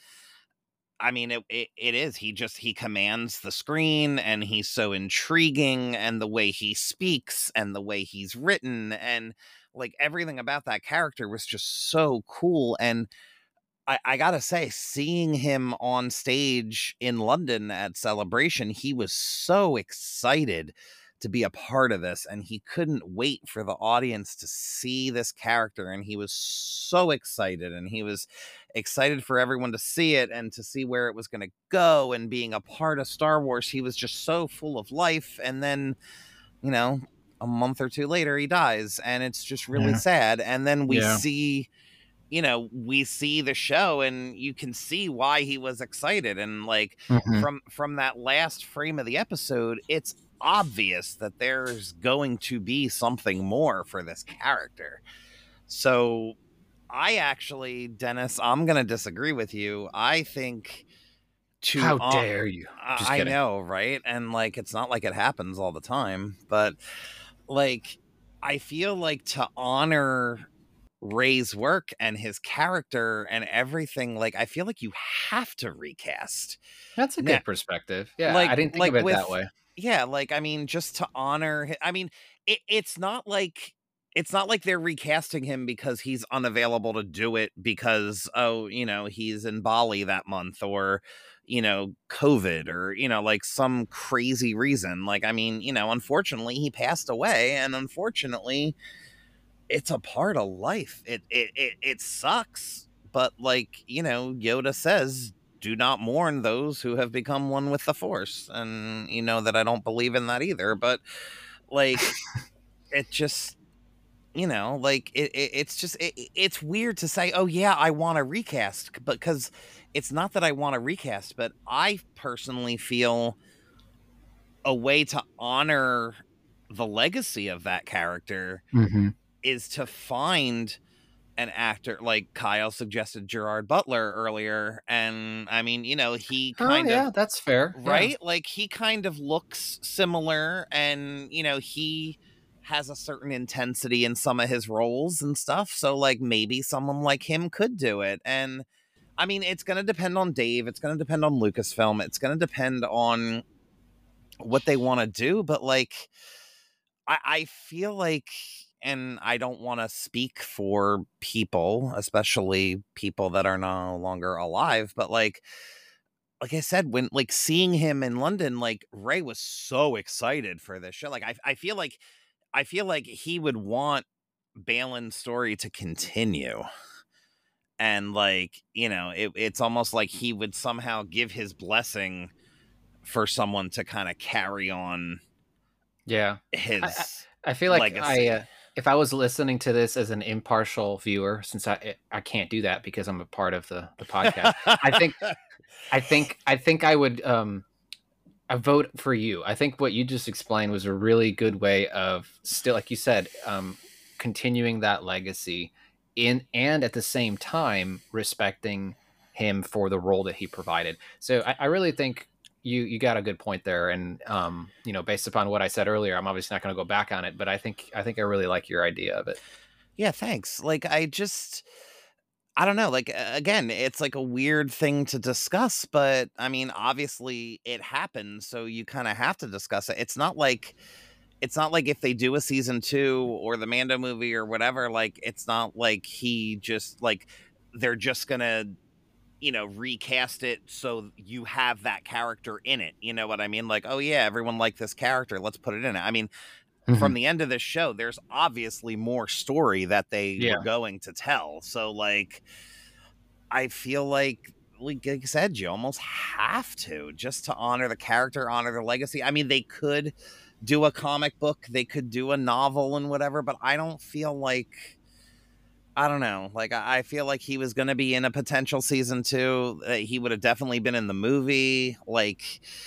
I mean, it, it it is. He just he commands the screen, and he's so intriguing, and the way he speaks, and the way he's written, and like everything about that character was just so cool. And I, I gotta say, seeing him on stage in London at Celebration, he was so excited to be a part of this, and he couldn't wait for the audience to see this character, and he was so excited, and he was excited for everyone to see it and to see where it was going to go. And being a part of Star Wars, he was just so full of life. And then, you know, a month or two later he dies, and it's just really yeah. sad. And then we yeah. see you know, we see the show, and you can see why he was excited. And like mm-hmm. from from that last frame of the episode, it's obvious that there's going to be something more for this character. So I actually, Dennis, I'm going to disagree with you. I think to How uh, dare you? Just I kidding. know, right? And like, it's not like it happens all the time, but like, I feel like to honor Rey's work and his character and everything, like I feel like you have to recast. That's a good now, perspective. Yeah, like, I didn't think like of it with, that way. Yeah, like I mean, just to honor. I mean, it, it's not like it's not like they're recasting him because he's unavailable to do it because oh, you know, he's in Bali that month, or you know, COVID, or you know, like some crazy reason. Like I mean, you know, unfortunately, he passed away, and unfortunately, it's a part of life. It, it it it sucks, but like, you know, Yoda says, do not mourn those who have become one with the Force. And you know that I don't believe in that either, but like it just, you know, like it, it it's just it, it's weird to say, oh yeah, I want to recast, because it's not that I want to recast, but I personally feel a way to honor the legacy of that character mm-hmm. is to find an actor, like Kyle suggested Gerard Butler earlier. And I mean, you know, he kind oh, yeah, of, that's fair. Right? Yeah. Like he kind of looks similar, and, you know, he has a certain intensity in some of his roles and stuff. So like maybe someone like him could do it. And I mean, it's going to depend on Dave. It's going to depend on Lucasfilm. It's going to depend on what they want to do. But like, I, I feel like, and I don't want to speak for people, especially people that are no longer alive, but like, like I said, when like seeing him in London, like Ray was so excited for this show. Like, I, I feel like, I feel like he would want Balin's story to continue. And like, you know, it, it's almost like he would somehow give his blessing for someone to kind of carry on. Yeah. His I, I, I feel like legacy. I, uh, if I was listening to this as an impartial viewer, since I, I can't do that because I'm a part of the, the podcast, I think, I think, I think I would, um, I vote for you. I think what you just explained was a really good way of still, like you said, um, continuing that legacy in, and at the same time respecting him for the role that he provided. So I, I really think you you got a good point there. And um, you know, based upon what I said earlier, I'm obviously not going to go back on it, but I think I think I really like your idea of it. Yeah, thanks. Like I just I don't know, like again, it's like a weird thing to discuss, but I mean, obviously it happened, so you kind of have to discuss it. It's not like It's not like if they do a season two or the Mando movie or whatever, like, it's not like he just, like, they're just gonna, you know, recast it so you have that character in it. You know what I mean? Like, oh, yeah, everyone liked this character. Let's put it in it. I mean, mm-hmm. from the end of this show, there's obviously more story that they yeah. were going to tell. So, like, I feel like, like I said, you almost have to just to honor the character, honor the legacy. I mean, they could do a comic book, they could do a novel and whatever, but I don't feel like, I don't know, like I feel like he was going to be in a potential season two. Uh, he would have definitely been in the movie. Like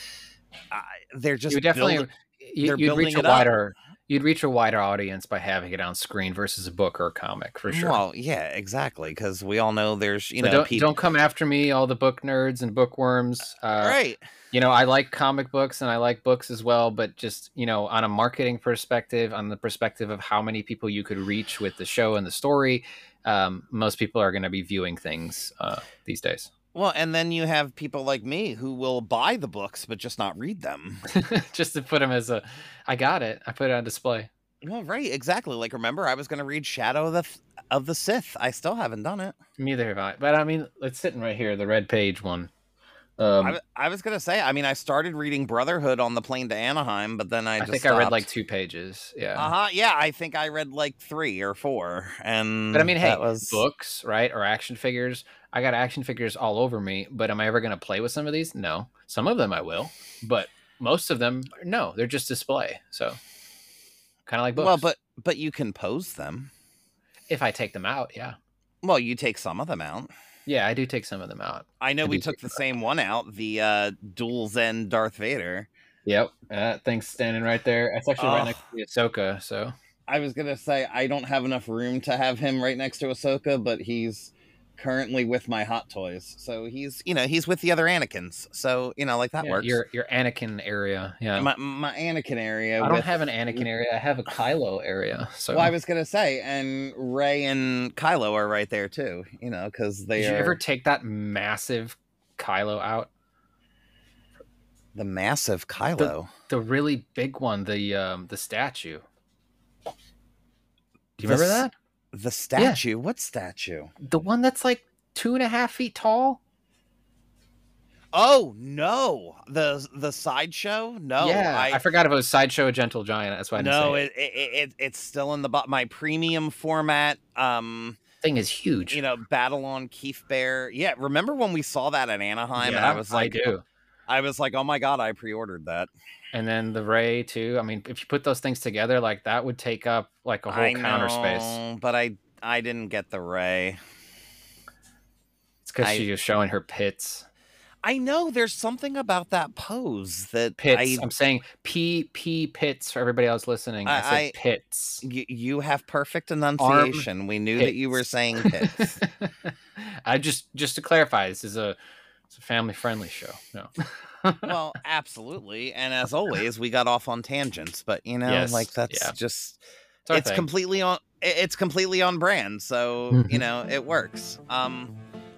uh, they're just you definitely build, you, they're you'd reach a it wider up. You'd reach a wider audience by having it on screen versus a book or a comic, for sure. Well, yeah, exactly, because we all know there's, you so know, don't, people... don't come after me, all the book nerds and bookworms. Uh, right. You know, I like comic books and I like books as well, but just, you know, on a marketing perspective, on the perspective of how many people you could reach with the show and the story, um, most people are going to be viewing things uh, these days. Well, and then you have people like me who will buy the books, but just not read them. Just to put them as a, I got it. I put it on display. Well, right. Exactly. Like, remember, I was going to read Shadow of the, of the Sith. I still haven't done it. Neither have I. But I mean, it's sitting right here, the red page one. Um, I, I was going to say, I mean, I started reading Brotherhood on the plane to Anaheim, but then I, I just think stopped. I read like two pages. Yeah. Uh-huh. Yeah, I think I read like three or four. And but I mean, hey, was... books, right? Or action figures. I got action figures all over me, but am I ever going to play with some of these? No. Some of them I will, but most of them, no. They're just display. So kind of like books. Well, but, but you can pose them. If I take them out, yeah. Well, you take some of them out. Yeah, I do take some of them out. I know I we took the same out. one out, the uh, dual Zen Darth Vader. Yep, that thing's standing right there. It's actually oh. right next to the Ahsoka, so... I was going to say, I don't have enough room to have him right next to Ahsoka, but he's currently with my Hot Toys. So he's, you know, he's with the other Anakins. So, you know, like that yeah, works. Your your Anakin area, yeah. My, my Anakin area. I with, don't have an Anakin area. I have a Kylo area. So well, I was going to say, and Rey and Kylo are right there too, you know, because they Did are... you ever take that massive Kylo out? The massive Kylo? The, the really big one, the um, the statue. Do you the, remember that? The statue? Yeah. What statue? The one that's like two and a half feet tall. Oh no! The the sideshow? No, yeah, I, I forgot if it was Sideshow or Gentle Giant. That's why I didn't no, say it. it, it, it it's still in the my premium format. Um, thing is huge. You know, Battle on Keith Bear. Yeah, remember when we saw that at Anaheim? Yeah, and I was like, I do. I was like, oh my god, I pre-ordered that. And then the Rey too. I mean, if you put those things together, like that would take up like a whole I counter know, space. But I I didn't get the Rey. It's because she was showing her pits. I know there's something about that pose that pits. I, I'm saying P P pits for everybody else listening. I, I said I, pits. You, you have perfect enunciation. Arm we knew pits. That you were saying pits. I just just to clarify, this is a it's a family friendly show. No. Well, absolutely. And as always, we got off on tangents, but you know, yes, like that's yeah. just it's, it's completely on it's completely on brand. So, mm-hmm. you know, it works. Um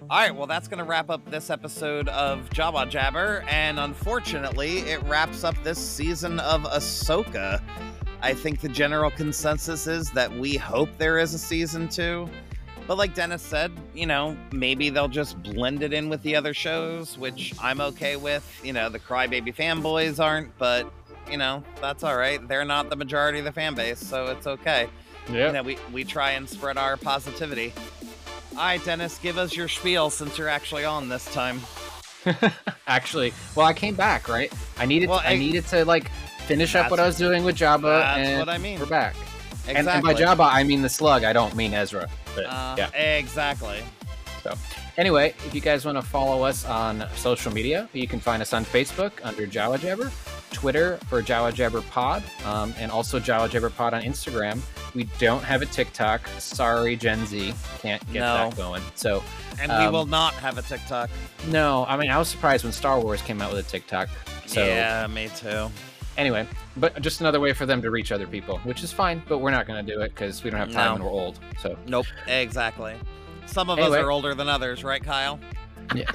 All right, well, that's going to wrap up this episode of Jawa Jabber, and unfortunately, it wraps up this season of Ahsoka. I think the general consensus is that we hope there is a season two. But like Dennis said, you know, maybe they'll just blend it in with the other shows, which I'm okay with. You know, the Crybaby fanboys aren't, but, you know, that's all right. They're not the majority of the fan base, so it's okay. Yeah. You know, we, we try and spread our positivity. All right, Dennis, give us your spiel since you're actually on this time. Actually, well, I came back, right? I needed Well, I, I- needed to, like, finish up what I was doing with Jabba, That's and what I mean. we're back. Exactly. And, and by Jabba, I mean the slug. I don't mean Ezra. But, Uh, yeah. Exactly. So, anyway, if you guys want to follow us on social media, you can find us on Facebook under Jawa Jabber, Twitter for Jawa Jabber Pod, um, and also Jawa Jabber Pod on Instagram. We don't have a TikTok. Sorry, Gen Z, can't get No. that going. So, And we Um, will not have a TikTok. no, I mean, I was surprised when Star Wars came out with a TikTok. So, Yeah, me too. anyway, but just another way for them to reach other people, which is fine, but we're not going to do it because we don't have time No. and we're old. So, Nope. Exactly. Some of Anyway. us are older than others, right, Kyle? yeah.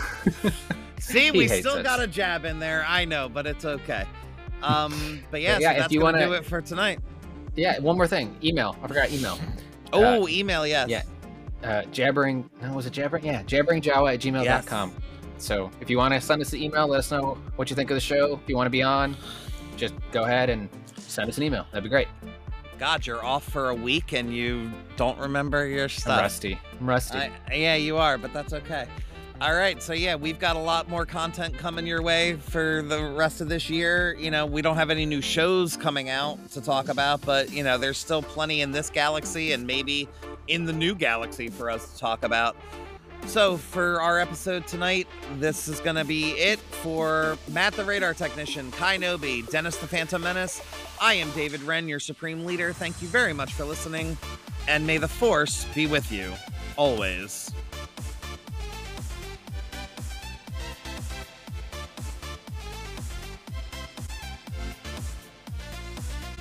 See, He we hates still us. got a jab in there. I know, but it's okay. Um, but yeah, But yeah, so if that's you gonna wanna- do it for tonight. yeah, one more thing. Email. I forgot email. Oh, email, yes. yeah. Uh, jabbering, no, was it jabbering? Yeah, jabberingjawa at gmail dot com. So if you want to send us an email, let us know what you think of the show. If you want to be on, just go ahead and send us an email. That'd be great. God, you're off for a week and you don't remember your I'm stuff. rusty. I'm rusty. I, yeah, you are, but that's okay. All right, so yeah, we've got a lot more content coming your way for the rest of this year. You know, we don't have any new shows coming out to talk about, but, you know, there's still plenty in this galaxy and maybe in the new galaxy for us to talk about. So for our episode tonight, this is going to be it for Matt the Radar Technician, Kai Nobi, Dennis the Phantom Menace. I am David Wren, your Supreme Leader. Thank you very much for listening, and may the Force be with you always.